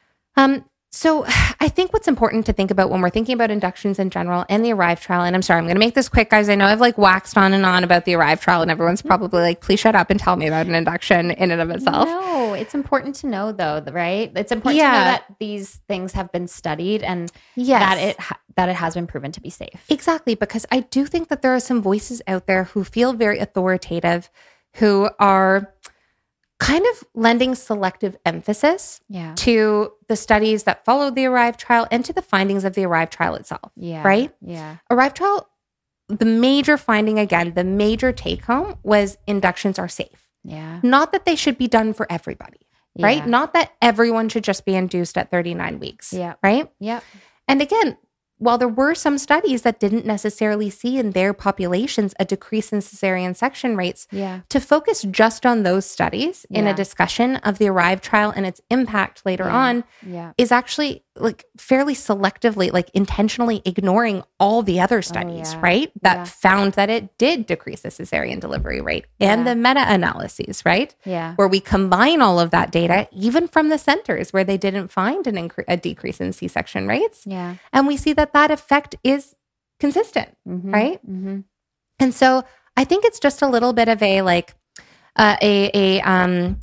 Um, so I think what's important to think about when we're thinking about inductions in general and the ARRIVE trial, and I'm sorry, I'm going to make this quick, guys. I know I've like waxed on and on about the ARRIVE trial, and everyone's probably like, please shut up and tell me about an induction in and of itself. No, it's important to know though, right? It's important to Yeah. know that these things have been studied and Yes. that it ha- that it has been proven to be safe. Exactly, because I do think that there are some voices out there who feel very authoritative, who are kind of lending selective emphasis Yeah. to the studies that followed the ARRIVE trial and to the findings of the ARRIVE trial itself. Yeah. Right? Yeah. ARRIVE trial, the major finding, again, the major take home was inductions are safe. Yeah. Not that they should be done for everybody, right? Yeah. Not that everyone should just be induced at thirty-nine weeks, Yeah. right? Yep. And again, while there were some studies that didn't necessarily see in their populations a decrease in cesarean section rates, Yeah. to focus just on those studies in Yeah. a discussion of the ARRIVE trial and its impact later Yeah. on Yeah. is actually like fairly selectively, like intentionally ignoring all the other studies, yeah. right? That Yeah. found that it did decrease the cesarean delivery rate and Yeah. the meta-analyses, right? Yeah. Where we combine all of that data, even from the centers where they didn't find an incre- a decrease in C-section rates. Yeah. And we see that that effect is consistent, Mhm. right? Mm-hmm. And so I think it's just a little bit of a like uh, a a um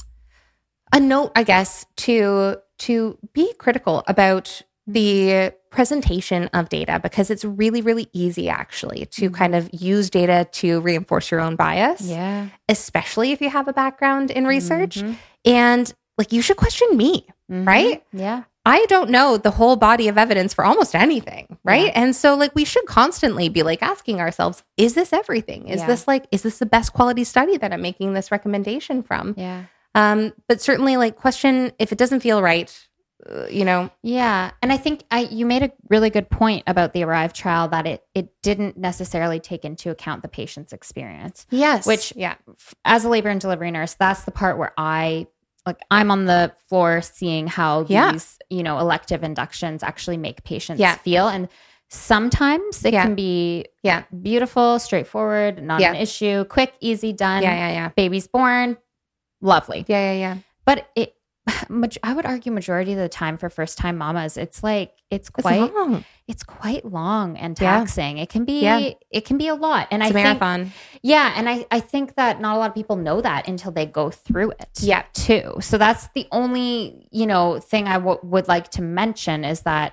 a note, I guess, to to be critical about the presentation of data, because it's really, really easy actually to Mhm. kind of use data to reinforce your own bias, Yeah. especially if you have a background in research. Mhm. And like you should question me, Mhm. right? Yeah. I don't know the whole body of evidence for almost anything, right? Yeah. And so like we should constantly be like asking ourselves, is this everything? Is Yeah. this like, is this the best quality study that I'm making this recommendation from? Yeah. Um, but certainly like question if it doesn't feel right, uh, you know. Yeah, and I think I you made a really good point about the ARRIVE trial that it it didn't necessarily take into account the patient's experience. Yes. Which- yeah. As a labor and delivery nurse, that's the part where I like I'm on the floor seeing how Yeah. these, you know, elective inductions actually make patients Yeah. feel, and sometimes it Yeah. can be Yeah. beautiful, straightforward, not Yeah. an issue, quick, easy, done. Yeah. Yeah. Yeah. Baby's born, lovely. Yeah. Yeah. Yeah. But it, maj- I would argue, majority of the time for first time mamas, it's like it's It's quite long. it's quite long and Yeah. taxing. It can be Yeah. it can be a lot, and It's I a think marathon. yeah, and I I think that not a lot of people know that until they go through it. Yeah. too. So that's the only you know thing I w- would like to mention is that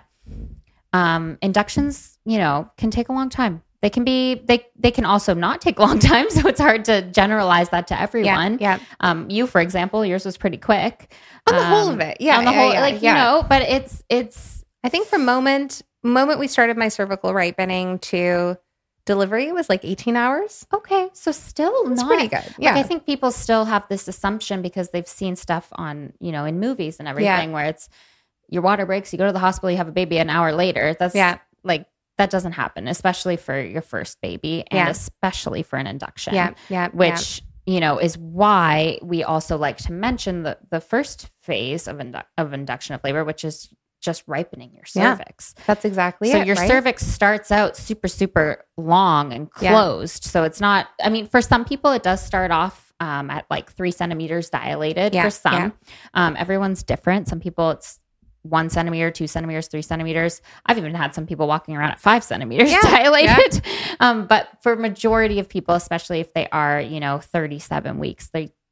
um, inductions, you know, can take a long time. They can be they they can also not take a long time, so it's hard to generalize that to everyone. Yeah. Um, you, for example, yours was pretty quick. On the whole Um, of it. Yeah. on the yeah, whole, yeah, like yeah. you know, but it's it's I think from moment moment we started my cervical ripening to delivery was like eighteen hours. okay. So still It's not pretty good. Yeah. Like I think people still have this assumption because they've seen stuff on you know in movies and everything where it's your water breaks, you go to the hospital, you have a baby an hour later. That's Yeah. like that doesn't happen, especially for your first baby and Yeah. especially for an induction. yeah. Yeah. Which you know is why we also like to mention the the first phase of indu- of induction of labor, which is just ripening your Yeah. cervix. That's exactly So it. your right? cervix starts out super, super long and Yeah. closed. So it's not, I mean, for some people, it does start off um, at like three centimeters dilated Yeah, for some. yeah. Um, everyone's different. Some people, it's one centimeter, two centimeters, three centimeters. I've even had some people walking around at five centimeters Yeah, dilated. Um, but for majority of people, especially if they are, you know, thirty-seven weeks, they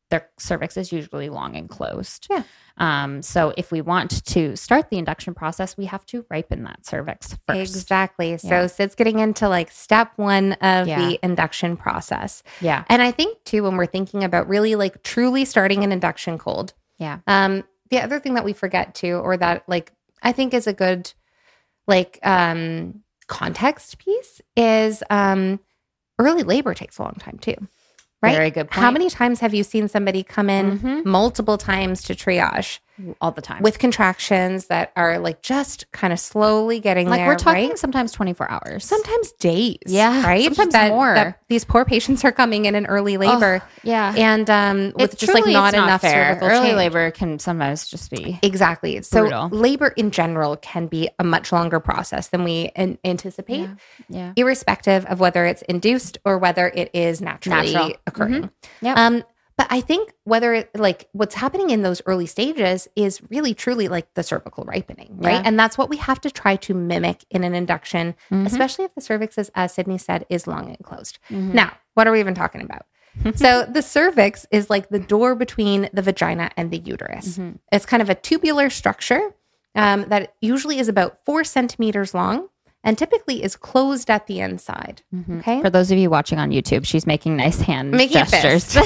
their cervix is usually long and closed. Yeah. Um, so if we want to start the induction process, we have to ripen that cervix first. Exactly. So Yeah. Sid's getting into like step one of Yeah. the induction process. Yeah. And I think too, when we're thinking about really like truly starting an induction cold, Yeah. um, the other thing that we forget too, or that like I think is a good like um context piece is um early labor takes a long time too. Right? Very good point. How many times have you seen somebody come in Mhm. multiple times to triage All the time. with contractions that are like just kind of slowly getting like there, we're talking right? sometimes twenty-four hours. Sometimes days. Yeah, Right? sometimes that, more. that these poor patients are coming in in early labor Oh, yeah. and um, with It just like truly not is enough fair. cervical Early change. labor can sometimes just be Exactly. So Brutal. labor in general can be a much longer process than we an- anticipate, yeah. irrespective of whether it's induced or whether it is naturally Natural. occurring. Yep. Um, but I think whether it, like what's happening in those early stages is really truly like the cervical ripening, right? Yeah. And that's what we have to try to mimic in an induction, Mhm. especially if the cervix is, as Sydney said, is long and closed. Mhm. Now, what are we even talking about? So the cervix is like the door between the vagina and the uterus. Mhm. It's kind of a tubular structure um, that usually is about four centimeters long and typically is closed at the inside. Mhm. Okay. For those of you watching on YouTube, she's making nice hand Making a gestures.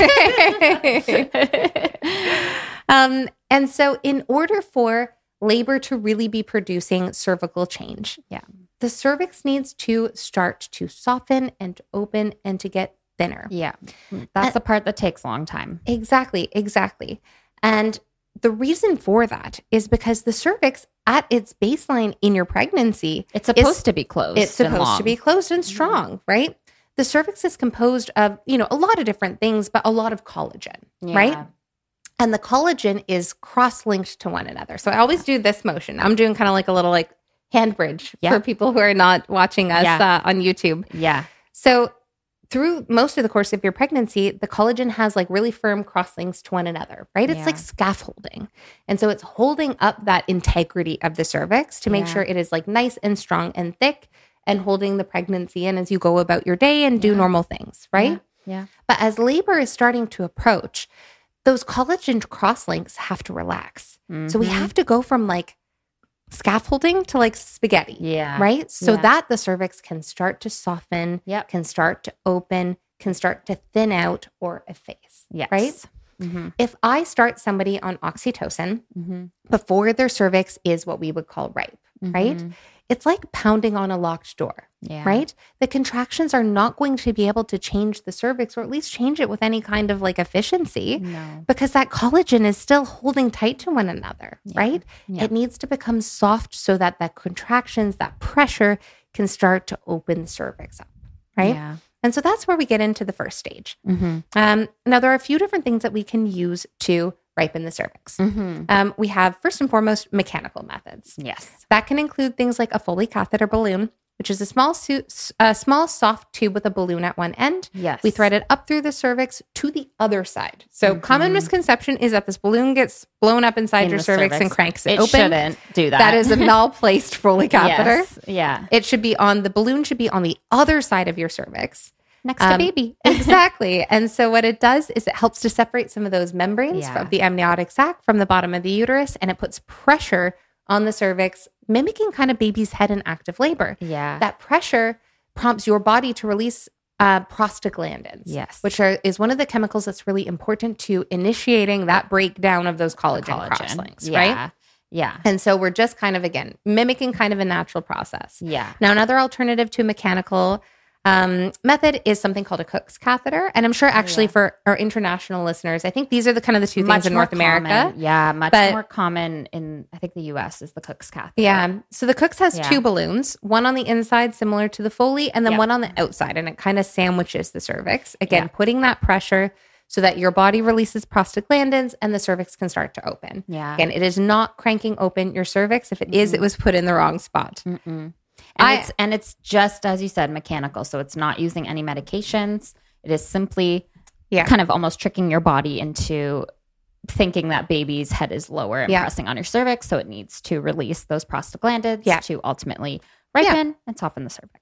um, and so in order for labor to really be producing cervical change, Yeah. the cervix needs to start to soften and to open and to get thinner. Yeah. That's the part that takes a long time. Exactly, exactly. And the reason for that is because the cervix at its baseline in your pregnancy, It's supposed to be closed. it's and supposed to long. be closed and strong, right? The cervix is composed of, you know, a lot of different things, but a lot of collagen, Yeah. right? And the collagen is cross-linked to one another. So I always do this motion. I'm doing kind of like a little like hand bridge Yeah. for people who are not watching us Yeah. uh, on YouTube. Yeah. So through most of the course of your pregnancy, the collagen has like really firm cross links to one another, right? It's Yeah. like scaffolding. And so it's holding up that integrity of the cervix to make Yeah. sure it is like nice and strong and thick and holding the pregnancy in as you go about your day and do Yeah. normal things, right? Yeah. But as labor is starting to approach, those collagen cross links have to relax. So we Mhm. have to go from like scaffolding to like spaghetti. Yeah. Right. So Yeah. that the cervix can start to soften, Yep. can start to open, can start to thin out or efface. Yes. Right. Mm-hmm. If I start somebody on oxytocin Mm-hmm. before their cervix is what we would call ripe, right? Mhm. It's like pounding on a locked door, Yeah. right? The contractions are not going to be able to change the cervix or at least change it with any kind of like efficiency No. because that collagen is still holding tight to one another, Yeah. right? Yeah. It needs to become soft so that that contractions, that pressure can start to open the cervix up, right? Yeah. And so that's where we get into the first stage. Mm-hmm. Um, now, there are a few different things that we can use to ripen the cervix. Mm-hmm. Um, we have, first and foremost, mechanical methods. Yes. That can include things like a Foley catheter balloon, which is a small, su- a small soft tube with a balloon at one end. Yes. We thread it up through the cervix to the other side. So Mhm. common misconception is that this balloon gets blown up inside In your the cervix, cervix. and cranks it, It open. shouldn't do that. That is a malplaced Foley catheter. Yes. Yeah. It should be on, the balloon should be on the other side of your cervix. Next to Um, baby. Exactly. And so what it does is it helps to separate some of those membranes Yeah. from the amniotic sac from the bottom of the uterus, and it puts pressure on the cervix, mimicking kind of baby's head in active labor. Yeah. That pressure prompts your body to release uh, prostaglandins, Yes. which are, is one of the chemicals that's really important to initiating that breakdown of those collagen, crosslinks, yeah. right? Yeah. And so we're just kind of, again, mimicking kind of a natural process. Yeah. Now, another alternative to mechanical um, method is something called a Cook's catheter. And I'm sure actually Yeah. for our international listeners, I think these are the kind of the two things in more North America. common. Yeah, much But- more common in I think the U S is the Cook's catheter. Yeah. So the Cook's has Yeah. two balloons, one on the inside, similar to the Foley, and then Yeah. one on the outside. And it kind of sandwiches the cervix. Again, Yeah. putting that pressure so that your body releases prostaglandins and the cervix can start to open. Yeah. Again, it is not cranking open your cervix. If it is, it was put in the wrong spot. Mm-mm. And I- it's and it's just as you said, mechanical. So it's not using any medications. It is simply Yeah. kind of almost tricking your body into thinking that baby's head is lower and Yeah. pressing on your cervix. So it needs to release those prostaglandins Yeah. to ultimately ripen and soften the cervix.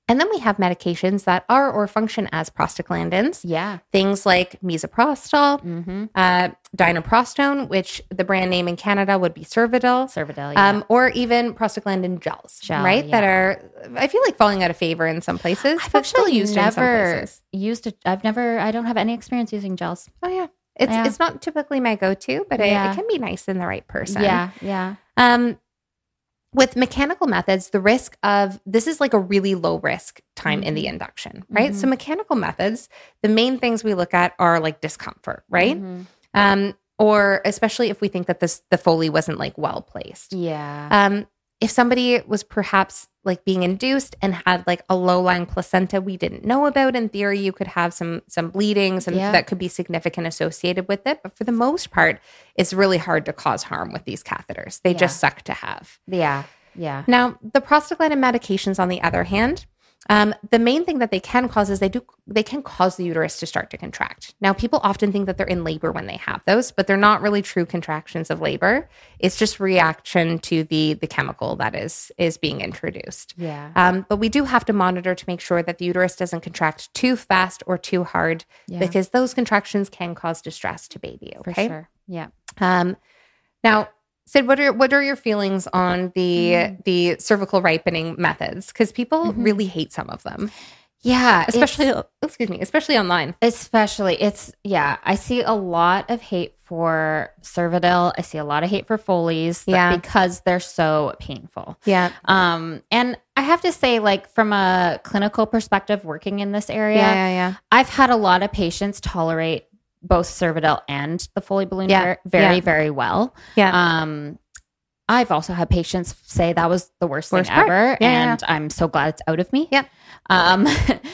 And then we have medications that are or function as prostaglandins. Yeah. Things like misoprostol, Mm-hmm. uh, dinoprostone, which the brand name in Canada would be Cervidil, Cervidil, yeah. um, or even prostaglandin gels, Gel, right? yeah. That are, I feel like, falling out of favor in some places, I've but still actually used in some never places. used it. I've never, I don't have any experience using gels. Oh, yeah. It's Yeah. it's not typically my go-to, but it, Yeah. it can be nice in the right person. Yeah. Yeah. Um, with mechanical methods, the risk of this is like a really low risk time in the induction, right? So mechanical methods, the main things we look at are like discomfort, right? Mhm. Um, or especially if we think that this the Foley wasn't like well placed. Yeah. Um, if somebody was perhaps like being induced and had like a low lying placenta we didn't know about, in theory, you could have some some bleedings and Yeah. that could be significant associated with it. But for the most part, it's really hard to cause harm with these catheters. They Yeah. just suck to have. yeah. Yeah. Now, the prostaglandin medications, on the other hand, um, the main thing that they can cause is they do they can cause the uterus to start to contract. Now, people often think that they're in labor when they have those, but they're not really true contractions of labor. It's just reaction to the the chemical that is is being introduced. Yeah. Um, but we do have to monitor to make sure that the uterus doesn't contract too fast or too hard, Yeah. because those contractions can cause distress to baby. For Okay. sure. Yeah. Um, now, Sid, what are what are your feelings on the Mm. the cervical ripening methods? Because people Mhm. really hate some of them, Yeah. especially it's- excuse me, especially online. especially it's yeah. I see a lot of hate for Cervidil. I see a lot of hate for Foleys that- Yeah. because they're so painful. Yeah, Um, and I have to say, like, from a clinical perspective, working in this area, yeah, yeah, yeah. I've had a lot of patients tolerate both Cervidil and the Foley balloon Yeah. ver- very, Yeah. very well. Yeah. Um, I've also had patients say that was the worst, Worst thing part. ever, Yeah, yeah, and I'm so glad it's out of me. Yep. Um,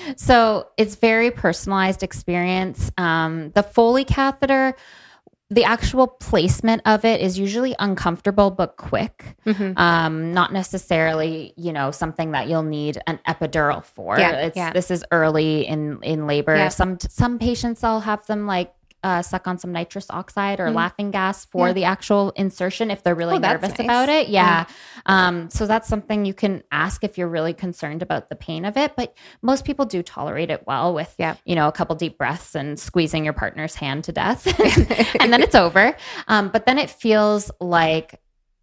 so it's very personalized experience. Um, the Foley catheter, the actual placement of it is usually uncomfortable but quick. Mhm. Um, not necessarily, you know, something that you'll need an epidural for. Yeah, It's yeah. this is early in in labor. Yeah. Some some patients, I'll have them like uh, suck on some nitrous oxide or Mm. laughing gas for Yeah. the actual insertion if they're really Oh, that's nervous nice. about it. Yeah. Yeah. Um, so that's something you can ask if you're really concerned about the pain of it. But most people do tolerate it well with, Yeah. you know, a couple deep breaths and squeezing your partner's hand to death. And then it's over. Um, but then it feels like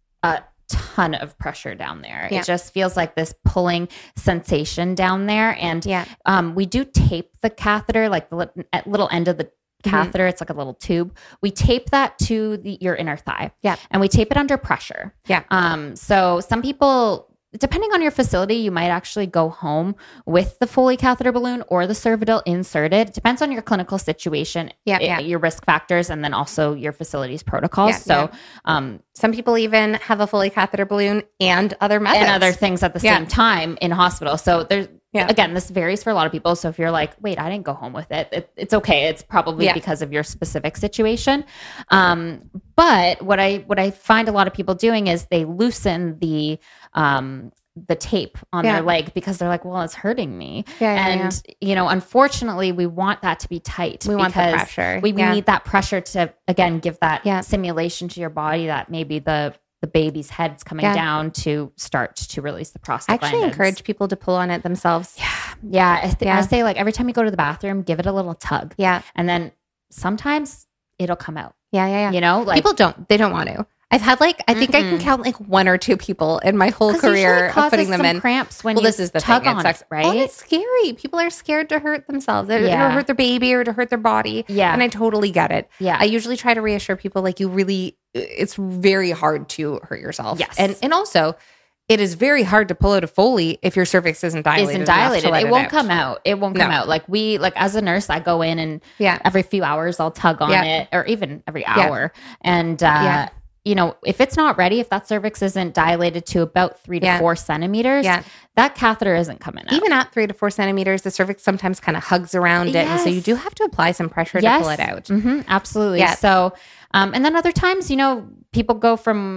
a ton of pressure down there. Yeah. It just feels like this pulling sensation down there. And Yeah. um, we do tape the catheter, like the li- at little end of the catheter. It's like a little tube. We tape that to the, your inner thigh. Yeah. And we tape it under pressure. Yeah. Um, so some people, depending on your facility, you might actually go home with the Foley catheter balloon or the Cervidil inserted. It depends on your clinical situation, Yeah, i- yeah. your risk factors, and then also your facility's protocols. Yeah, so, um, Some people even have a Foley catheter balloon and other methods. and other things at the Yeah. same time in hospital. So there's, Yeah. again, this varies for a lot of people. So if you're like, wait, I didn't go home with it, it it's okay. It's probably Yeah. because of your specific situation. Um, but what I what I find a lot of people doing is they loosen the um, the tape on Yeah. their leg because they're like, well, it's hurting me. Yeah, yeah, and you know, unfortunately, we want that to be tight. We want the because pressure. We, we Yeah. need that pressure to again give that Yeah. simulation to your body that maybe the the baby's head's coming Yeah. down to start to release the prostaglandins. I actually encourage people to pull on it themselves. Yeah. Yeah, I, th- Yeah. I say like every time you go to the bathroom, give it a little tug, Yeah. and then sometimes it'll come out. Yeah. Yeah. yeah. You know, like people don't, they don't want to. I've had like, I think I can Mm-mm. count like one or two people in my whole 'cause usually career it of causes putting them some in. cramps when Well, you this is the tug thing. on It sucks. it, right? Well, it's scary. People are scared to hurt themselves, or Yeah. to hurt their baby or to hurt their body. Yeah. And I totally get it. Yeah. I usually try to reassure people like you really, it's very hard to hurt yourself. Yes. And, and also, it is very hard to pull out a Foley if your cervix isn't dilated. Isn't enough to dilated. let It won't out. come out. It won't come No. out. Like we, like as a nurse, I go in and Yeah. every few hours I'll tug on Yeah. it, or even every Yeah. hour. And uh, Yeah. you know, if it's not ready, if that cervix isn't dilated to about three to Yeah. four centimeters, Yeah. that catheter isn't coming out. Even at three to four centimeters, the cervix sometimes kind of hugs around it. And so you Yes. do have to apply some pressure Yes. to pull it out. hmm absolutely. Yeah. So, um, and then other times, you know, people go from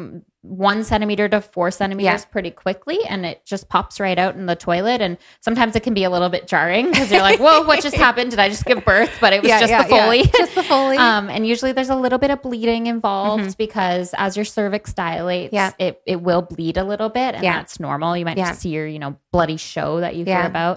one centimeter to four centimeters Yeah. pretty quickly, and it just pops right out in the toilet. And sometimes it can be a little bit jarring because you're like, whoa, what just happened? Did I just give birth? But it was Yeah, just yeah, the Foley. yeah. Just the Foley. um, and usually there's a little bit of bleeding involved Mhm. because as your cervix dilates, Yeah. it, it will bleed a little bit, and Yeah. that's normal. You might Yeah. see your, you know, bloody show that you Yeah. hear about.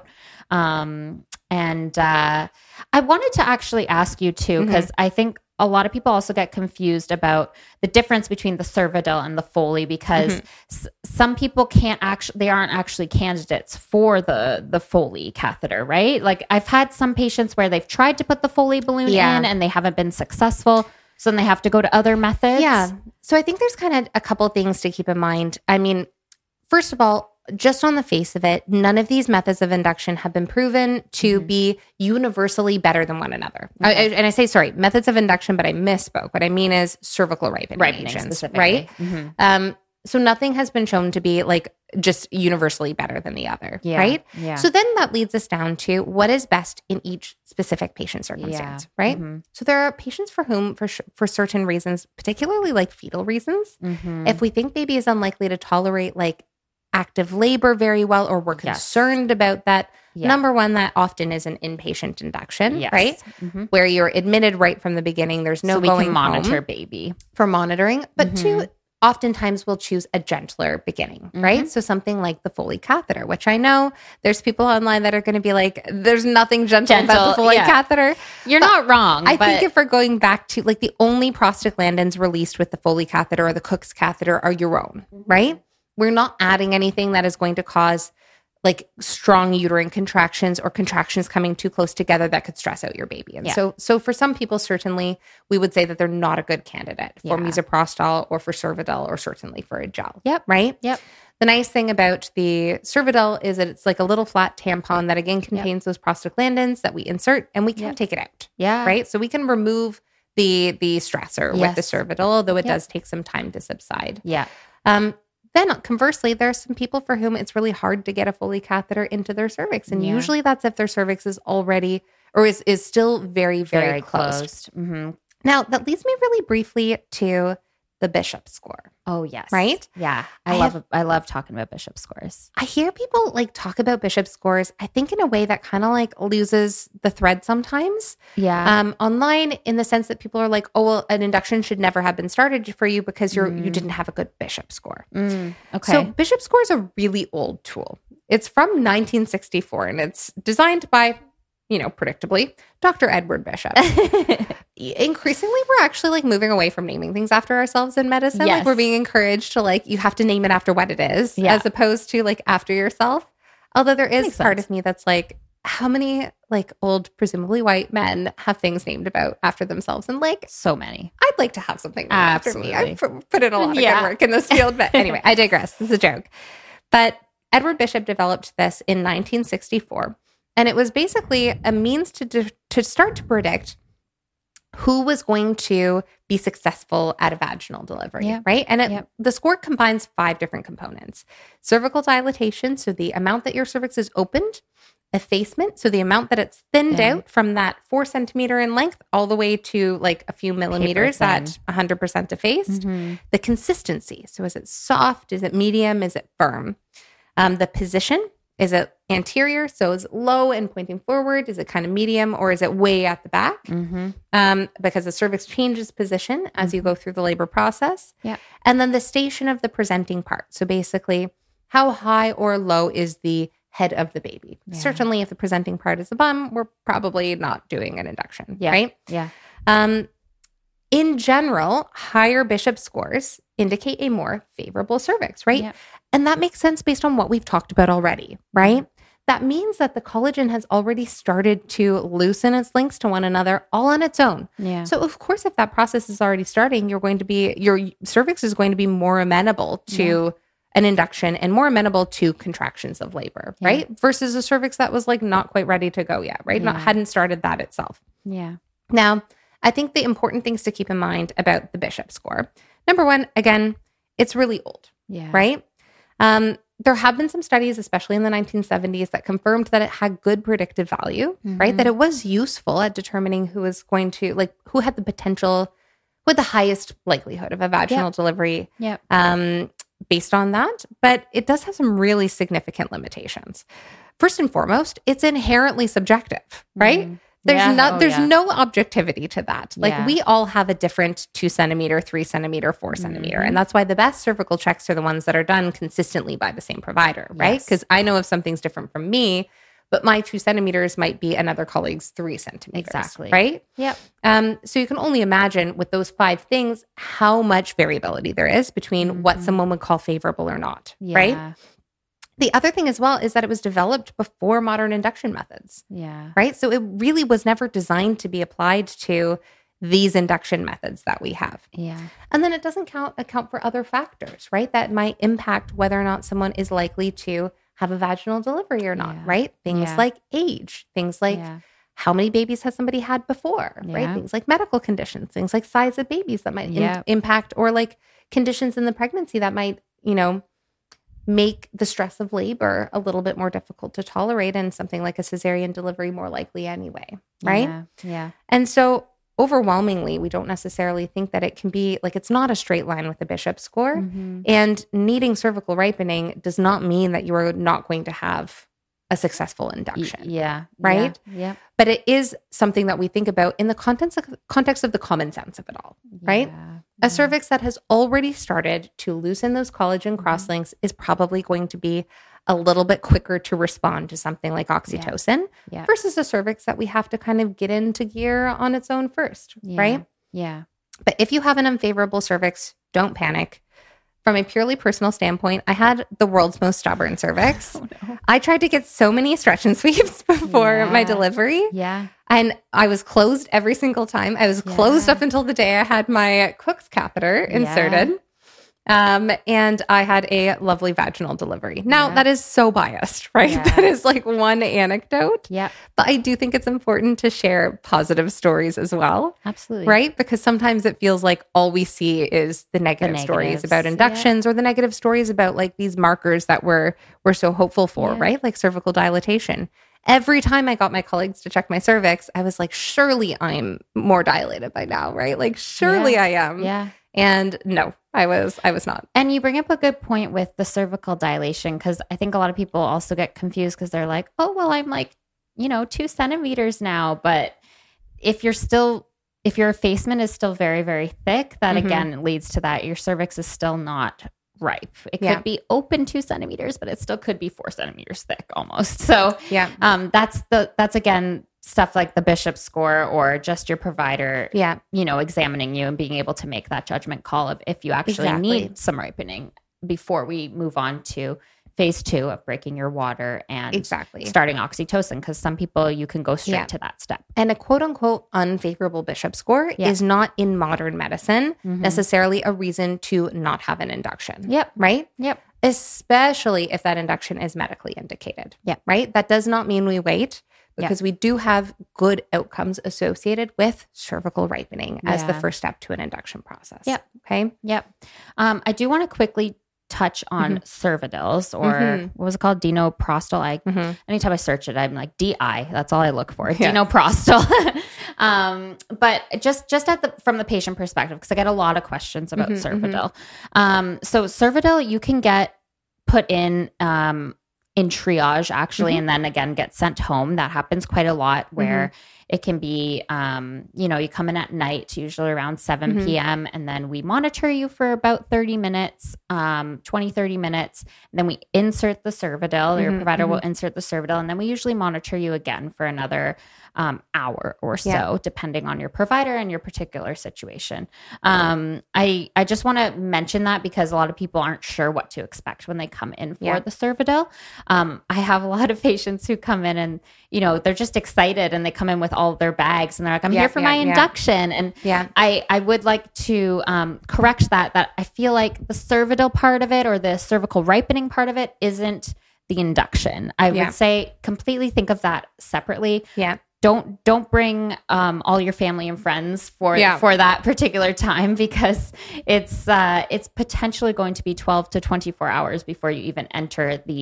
Um, and uh, I wanted to actually ask you too, because Mm-hmm. I think a lot of people also get confused about the difference between the Cervidil and the Foley, because Mm-hmm. s- some people can't actually, they aren't actually candidates for the the Foley catheter, right? Like I've had some patients where they've tried to put the Foley balloon Yeah. in and they haven't been successful. So then they have to go to other methods. Yeah. So I think there's kind of a couple things to keep in mind. I mean, first of all, just on the face of it, none of these methods of induction have been proven to Mhm. be universally better than one another. I, I- and I say, sorry, methods of induction, but I misspoke. What I mean is cervical ripening, Ripening agents, specifically. right? Mhm. Um, so nothing has been shown to be like just universally better than the other, Yeah. right? Yeah. So then that leads us down to what is best in each specific patient circumstance, right? Mhm. So there are patients for whom, for sh- for certain reasons, particularly like fetal reasons, Mhm. if we think baby is unlikely to tolerate like active labor very well, or we're Yes. concerned about that, Yeah. number one, that often is an inpatient induction, Yes. right? Mhm. Where you're admitted right from the beginning. There's no so we going can monitor home baby. for monitoring. But Mhm. two, oftentimes we'll choose a gentler beginning, right? Mhm. So something like the Foley catheter, which I know there's people online that are going to be like, there's nothing gentle, about Gentle, the Foley yeah. catheter. You're But not wrong. I but think if we're going back to like the only prostaglandins released with the Foley catheter or the Cook's catheter are your own, right? We're not adding anything that is going to cause like strong uterine contractions or contractions coming too close together that could stress out your baby. And Yeah. so, so for some people, certainly we would say that they're not a good candidate for Yeah. misoprostol or for Cervidil or certainly for a gel. Yep. Right. Yep. The nice thing about the Cervidil is that it's like a little flat tampon that again contains those prostaglandins that we insert and we can Yep. take it out. yeah. Right. So we can remove the the stressor with the Yes. Cervidil, although it Yep. does take some time to subside. Yeah. Um, then conversely, there are some people for whom it's really hard to get a Foley catheter into their cervix. And Yeah. usually that's if their cervix is already or is, is still very, very, Very closed. closed. hmm Now, that leads me really briefly to the Bishop score. Oh yes. Right? Yeah. I, I love have- I love talking about Bishop scores. I hear people like talk about Bishop scores, I think in a way that kind of like loses the thread sometimes. Yeah. Um, online in the sense that people are like, oh, well, an induction should never have been started for you because you're you Mm. didn't have a good Bishop score. Mm, okay. So Bishop score is a really old tool. It's from nineteen sixty-four and it's designed by, you know, predictably, Doctor Edward Bishop. Increasingly, we're actually like moving away from naming things after ourselves in medicine. Like Yes. we're being encouraged to like, you have to name it after what it is Yeah. as opposed to like after yourself. Although there is Makes part sense. of me that's like, how many like old, presumably white men have things named about after themselves? And like, so many. I'd like to have something named after me. Absolutely. I've put put in a lot of Yeah. good work in this field. But anyway, I digress. This is a joke. But Edward Bishop developed this in nineteen sixty-four. And it was basically a means to, de- to start to predict who was going to be successful at a vaginal delivery, Yeah. right? And it, Yep. the score combines five different components. Cervical dilatation, so the amount that your cervix is opened. Effacement, so the amount that it's thinned Thin. out from that four centimeter in length all the way to like a few millimeters thin. at one hundred percent effaced. Mhm. The consistency, so is it soft? Is it medium? Is it firm? Um, the position, is it anterior? So is it low and pointing forward? Is it kind of medium or is it way at the back? Mhm. Um, because the cervix changes position as you go through the labor process. Yeah. And then the station of the presenting part. So basically, how high or low is the head of the baby? Yeah. Certainly, if the presenting part is a bum, we're probably not doing an induction, Yeah. right? Yeah. Um, in general, higher Bishop scores indicate a more favorable cervix, right? Yeah. And that makes sense based on what we've talked about already, right? That means that the collagen has already started to loosen its links to one another all on its own. Yeah. So, of course, if that process is already starting, you're going to be, your cervix is going to be more amenable to an induction and more amenable to contractions of labor, Yeah. right? Versus a cervix that was like not quite ready to go yet, right? Not Yeah. hadn't started that itself. yeah. Now, I think the important things to keep in mind about the Bishop score. Number one, again, it's really old, Yeah. right? Um, there have been some studies, especially in the nineteen seventies, that confirmed that it had good predictive value, right? Mhm. That it was useful at determining who was going to, like, who had the potential, with the highest likelihood of a vaginal Yep. delivery Yep. um, based on that. But it does have some really significant limitations. First and foremost, it's inherently subjective, right? Mhm. There's Yeah. not Oh, there's yeah. no objectivity to that. Like Yeah. we all have a different two centimeter, three centimeter, four centimeter. Mhm. And that's why the best cervical checks are the ones that are done consistently by the same provider, right? Yes. Because I know if something's different from me, but my two centimeters might be another colleague's three centimeters. Exactly. Right? Yep. Um, so you can only imagine with those five things how much variability there is between what Mhm. someone would call favorable or not. Yeah. Right? The other thing as well is that it was developed before modern induction methods. Yeah. Right? So it really was never designed to be applied to these induction methods that we have. Yeah. And then it doesn't count account for other factors, right? That might impact whether or not someone is likely to have a vaginal delivery or not, Yeah. right? Things Yeah. like age, things like Yeah. how many babies has somebody had before, right? Yeah. Things like medical conditions, things like size of babies that might in- Yeah. impact, or like conditions in the pregnancy that might, you know, make the stress of labor a little bit more difficult to tolerate, and something like a cesarean delivery more likely anyway, right? Yeah. Yeah. And so overwhelmingly, we don't necessarily think that it can be like, it's not a straight line with the Bishop score. Mhm. And needing cervical ripening does not mean that you are not going to have a successful induction. Y- Yeah. Right? Yeah. Yep. But it is something that we think about in the context of, context of the common sense of it all, right? Yeah. A cervix that has already started to loosen those collagen Mhm. crosslinks is probably going to be a little bit quicker to respond to something like oxytocin Yeah. versus a cervix that we have to kind of get into gear on its own first, Yeah. right? Yeah. But if you have an unfavorable cervix, don't panic. From a purely personal standpoint, I had the world's most stubborn cervix. Oh, no. I tried to get so many stretch and sweeps before my Yeah. delivery. Yeah. And I was closed every single time. I was closed Yeah. up until the day I had my Cook's catheter Yeah. inserted. Um, and I had a lovely vaginal delivery. Now, Yeah. that is so biased, right? Yeah. That is like one anecdote. Yep. But I do think it's important to share positive stories as well, Absolutely. right? Because sometimes it feels like all we see is the negative stories negatives, about yeah. inductions, or the negative stories about like these markers that we're we're so hopeful for, Yeah. right? Like cervical dilatation. Every time I got my colleagues to check my cervix, I was like, surely I'm more dilated by now, right? Like surely Yeah. I am. Yeah. And no, I was I was not. And you bring up a good point with the cervical dilation, because I think a lot of people also get confused because they're like, oh, well, I'm like, you know, two centimeters now. But if you're still, if your effacement is still very, very thick, that Mhm. again leads to that. Your cervix is still not ripe. It Yeah. could be open two centimeters, but it still could be four centimeters thick almost. So Yeah. um, that's the, that's again, stuff like the Bishop score, or just your provider, Yeah. you know, examining you and being able to make that judgment call of if you actually Exactly. need some ripening before we move on to phase two of breaking your water and Exactly. starting oxytocin. Because some people, you can go straight Yeah. to that step. And a quote unquote unfavorable Bishop score Yeah. is not in modern medicine Mhm. necessarily a reason to not have an induction. Yep. Right? Yep. Especially if that induction is medically indicated. Yep. Right? That does not mean we wait, Yep. because we do have good outcomes associated with cervical ripening as the Yeah. first step to an induction process. Yep. Okay. Yep. Um, I do want to quickly touch on Cervidils, or Mhm. what was it called? Dinoprostal. I Mm-hmm. anytime I search it, I'm like D I. That's all I look for. Yeah. Dinoprostal. um, but just just at the from the patient perspective, because I get a lot of questions about Mhm, Cervidil. Um, so Cervidil you can get put in um, in triage actually, Mhm. and then again get sent home. That happens quite a lot where it can be, um, you know, you come in at night, usually around seven Mhm. p.m. And then we monitor you for about thirty minutes, um, twenty, thirty minutes. And then we insert the Cervidil. Your Mhm, provider mhm. will insert the Cervidil. And then we usually monitor you again for another um, hour or so, Yeah. depending on your provider and your particular situation. Um, I, I just want to mention that because a lot of people aren't sure what to expect when they come in for Yeah. the Cervidil. Um, I have a lot of patients who come in and, you know, they're just excited and they come in with all of their bags and they're like, I'm Yeah, here for yeah, my yeah. induction. And Yeah. I, I would like to um, correct that, that I feel like the Cervidil part of it or the cervical ripening part of it isn't the induction. I Yeah. would say completely think of that separately. Yeah. Don't don't bring um, all your family and friends for Yeah. for that particular time because it's uh, it's potentially going to be twelve to twenty-four hours before you even enter the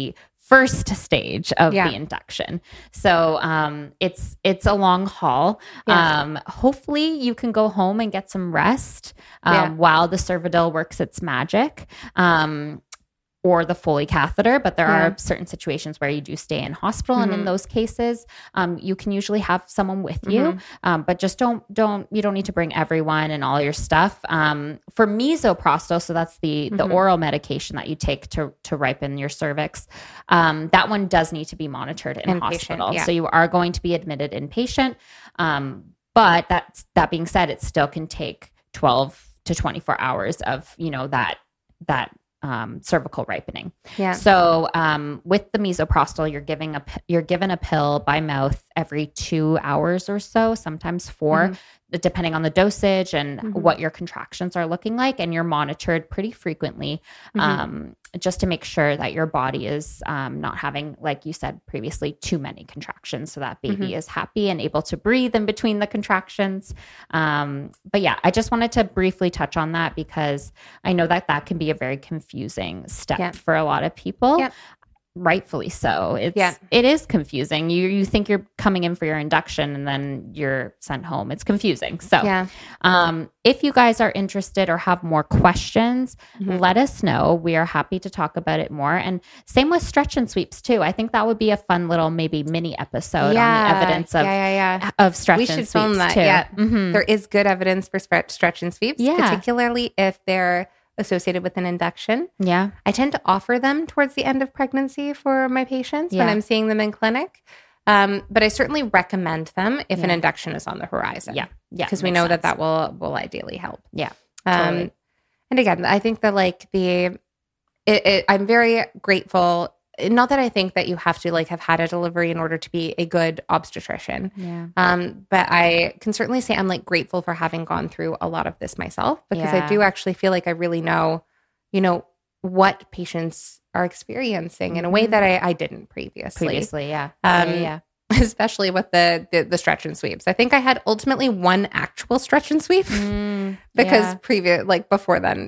first stage of Yeah. the induction. So um, it's it's a long haul. Yeah. Um, hopefully you can go home and get some rest um, Yeah. while the Cervidil works its magic. Um, or the Foley catheter, but there Yeah. are certain situations where you do stay in hospital, and in Mhm. those cases, um, you can usually have someone with you, Mhm. um, but just don't don't you don't need to bring everyone and all your stuff. Um, for misoprostol, so that's the the Mhm. oral medication that you take to to ripen your cervix. Um, that one does need to be monitored in Inpatient, hospital, yeah. so you are going to be admitted inpatient. Um, but that's that being said, it still can take twelve to twenty-four hours of you know that that um, cervical ripening. Yeah. So um, with the misoprostol, you're giving a p- you're given a pill by mouth every two hours or so, sometimes four, Mhm. depending on the dosage and Mhm. what your contractions are looking like. And you're monitored pretty frequently, Mhm. um, just to make sure that your body is um, not having, like you said previously, too many contractions, so that baby Mhm. is happy and able to breathe in between the contractions. Um, but yeah, I just wanted to briefly touch on that because I know that that can be a very confusing step Yeah. for a lot of people. Yep. Rightfully so. It's Yeah. it is confusing. You you think you're coming in for your induction and then you're sent home. It's confusing. So Yeah. um, if you guys are interested or have more questions, Mhm. let us know. We are happy to talk about it more. And same with stretch and sweeps too. I think that would be a fun little maybe mini episode on the evidence of yeah, yeah, yeah. of stretch We and should sweeps film that, too. yeah. Mhm. There is good evidence for stretch, stretch and sweeps, Yeah. particularly if they're associated with an induction. Yeah. I tend to offer them towards the end of pregnancy for my patients when Yeah. I'm seeing them in clinic. Um, but I certainly recommend them if an Yeah. induction is on the horizon. Yeah. Yeah. Because we makes know sense. that that will will ideally help. Yeah. Um, Totally. And again, I think that like the, it, it, I'm very grateful. Not that I think that you have to like have had a delivery in order to be a good obstetrician. Yeah. Um, but I can certainly say I'm like grateful for having gone through a lot of this myself because Yeah. I do actually feel like I really know, you know, what patients are experiencing in a way Mhm. that I, I didn't previously. Previously, yeah. Um, yeah, yeah. Especially with the, the the stretch and sweeps. I think I had ultimately one actual stretch and sweep Mm, because yeah. previous like before then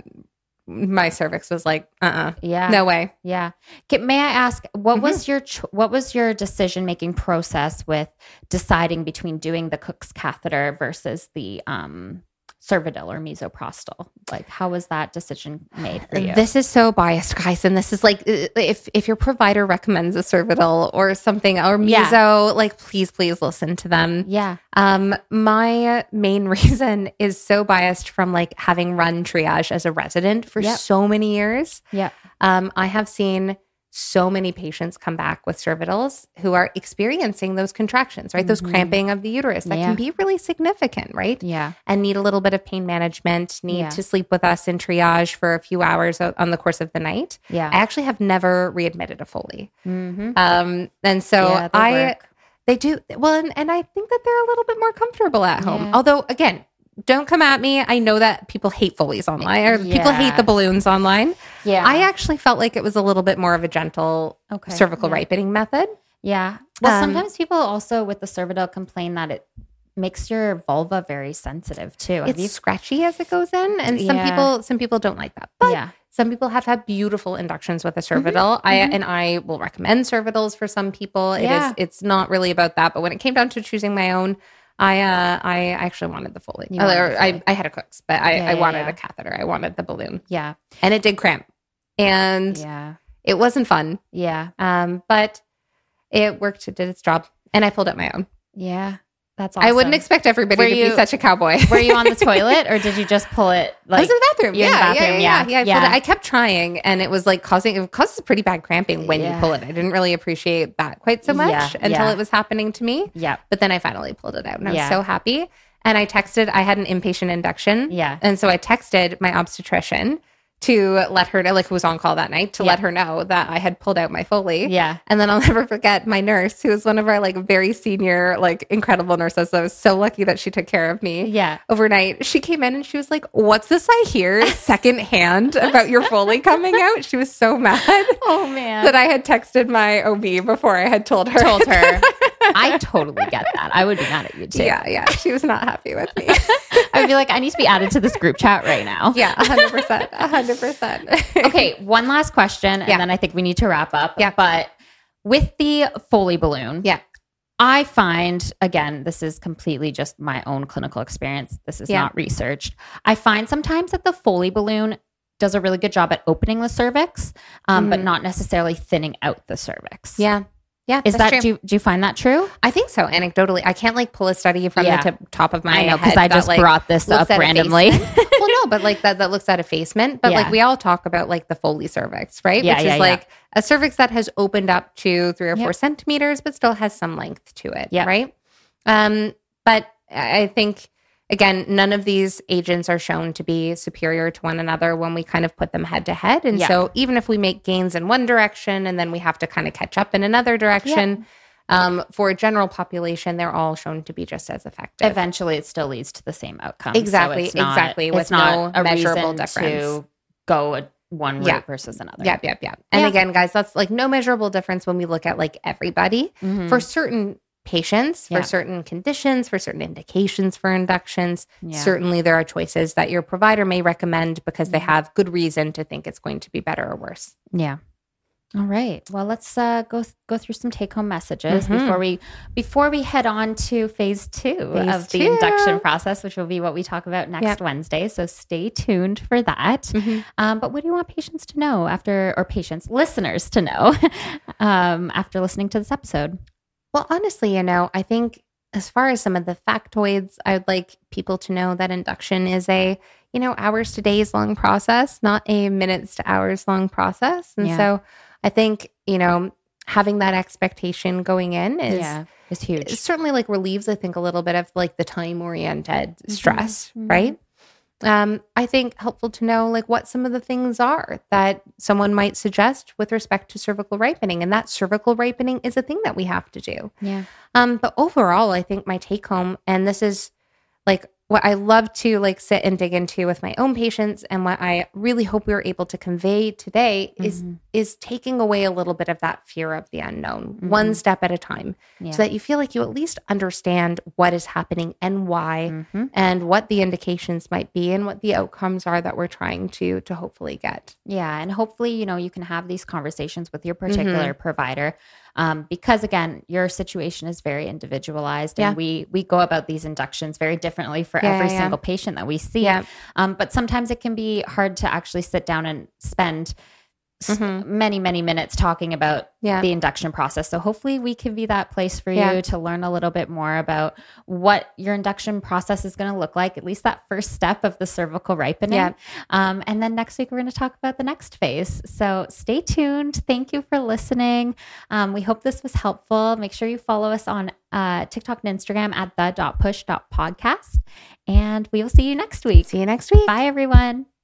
my cervix was like, uh-uh, yeah. no way. Yeah. Can, may I ask, what Mhm. was your cho- what was your decision making process with deciding between doing the Cook's catheter versus the um, Cervidil or misoprostol? Like, how was that decision made for you? This is so biased, guys. And this is like, if if your provider recommends a Cervidil or something or Yeah. meso, like please, please listen to them. yeah. Um, my main reason is so biased from like having run triage as a resident for Yep. so many years. Yeah. Um, I have seen so many patients come back with cervidils who are experiencing those contractions, right? Those Mhm. cramping of the uterus that Yeah. can be really significant, right? Yeah. And need a little bit of pain management, need Yeah. to sleep with us in triage for a few hours o- on the course of the night. Yeah. I actually have never readmitted a Foley. mm-hmm. Um, and so Yeah, they I, work. they do well, and, and I think that they're a little bit more comfortable at home. Yeah. Although, again, don't come at me. I know that people hate Foley's online, or people Yeah. hate the balloons online. Yeah. I actually felt like it was a little bit more of a gentle Okay. cervical Yeah. ripening method. Yeah. Well, Um, sometimes people also with the Cervidil complain that it makes your vulva very sensitive too. Have It's you- scratchy as it goes in, and some Yeah. people some people don't like that. But yeah. some people have had beautiful inductions with a Cervidil. I mhm. and I will recommend Cervidils for some people. It Yeah. is it's not really about that, but when it came down to choosing my own, I uh I actually wanted the Foley. You wanted Or the I, Foley. I had a Cook's, but I, Yeah, I yeah, wanted yeah. a catheter. I wanted the balloon, Yeah. and it did cramp, and Yeah. it wasn't fun. Yeah. Um, but it worked. It did its job, and I pulled out my own. Yeah. That's awesome. I wouldn't expect everybody Were to you- be such a cowboy. Were you on the toilet or did you just pull it I like was in the bathroom. you're Yeah, in the yeah, bathroom, yeah, yeah. yeah. I, pulled Yeah. it. I kept trying, and it was like causing it causes pretty bad cramping when Yeah. you pull it. I didn't really appreciate that quite so much Yeah, until yeah. it was happening to me. Yeah. But then I finally pulled it out, and I Yeah. was so happy. And I texted. I had an inpatient induction. Yeah. And so I texted my obstetrician to let her know, like who was on call that night, to Yeah. let her know that I had pulled out my Foley. Yeah. And then I'll never forget my nurse, who was one of our like very senior, like incredible nurses. I was so lucky that she took care of me Yeah. overnight. She came in and she was like, "What's this I hear secondhand about your Foley coming out?" She was so mad Oh man. that I had texted my O B before I had told her. told her. I totally get that. I would be mad at you too. Yeah, yeah. She was not happy with me. I would be like, I need to be added to this group chat right now. Yeah, a hundred percent, a hundred percent. Okay, one last question, and Yeah. then I think we need to wrap up. Yeah. But with the Foley balloon. Yeah. I find, again, this is completely just my own clinical experience. This is Yeah. not researched. I find sometimes that the Foley balloon does a really good job at opening the cervix, um, but Mhm. not necessarily thinning out the cervix. Yeah. Yeah. Is that's that, true. do you, do you find that true? I think so. Anecdotally, I can't like pull a study from Yeah. the tip, top of my I know, head. because I that, just like, brought this looks up at randomly. effacement. Well, no, but like that, that looks at effacement. But Yeah. like we all talk about like the Foley cervix, right? Yeah, Which yeah, is yeah. like a cervix that has opened up to three or Yep. four centimeters, but still has some length to it, Yep. right? Um, but I think, again, none of these agents are shown to be superior to one another when we kind of put them head to head. And Yeah. so even if we make gains in one direction and then we have to kind of catch up in another direction, um, for a general population, they're all shown to be just as effective. Eventually, it still leads to the same outcome. Exactly, So it's not, exactly, It's with not no a measurable reason difference. to go a, one route Yeah. versus another. Yep, yep, yep. And Yeah. again, guys, that's like no measurable difference when we look at like everybody. Mhm. For certain patients, for Yeah. certain conditions, for certain indications for inductions, Yeah. certainly there are choices that your provider may recommend because they Mhm. have good reason to think it's going to be better or worse. Yeah. All right. Well, let's uh, go th- go through some take home messages Mhm. before we before we head on to phase two Phase of the two. induction process, which will be what we talk about next Yep. Wednesday. So stay tuned for that. Mhm. Um, but what do you want patients to know after, or patients, listeners to know um, after listening to this episode? Well, honestly, you know, I think as far as some of the factoids, I would like people to know that induction is a, you know, hours to days long process, not a minutes to hours long process. And Yeah. so I think, you know, having that expectation going in is yeah, it's huge. it certainly like relieves, I think, a little bit of like the time oriented stress, Mhm. right? Um, I think helpful to know like what some of the things are that someone might suggest with respect to cervical ripening, and that cervical ripening is a thing that we have to do. Yeah. Um, but overall, I think my take home, and this is like what I love to like sit and dig into with my own patients, and what I really hope we were able to convey today is Mhm. is taking away a little bit of that fear of the unknown, Mhm. one step at a time, Yeah. so that you feel like you at least understand what is happening and why, Mhm. and what the indications might be, and what the outcomes are that we're trying to to hopefully get. Yeah. And hopefully, you know, you can have these conversations with your particular provider. Um, because again, your situation is very individualized, and Yeah. we we go about these inductions very differently for Yeah, every yeah. single patient that we see. Yeah. Um, but sometimes it can be hard to actually sit down and spend s- Mhm. many, many minutes talking about Yeah. the induction process. So hopefully we can be that place for Yeah. you to learn a little bit more about what your induction process is going to look like, at least that first step of the cervical ripening. Yeah. Um, and then next week, we're going to talk about the next phase. So stay tuned. Thank you for listening. Um, we hope this was helpful. Make sure you follow us on uh, TikTok and Instagram at the dot push dot podcast. And we will see you next week. See you next week. Bye, everyone.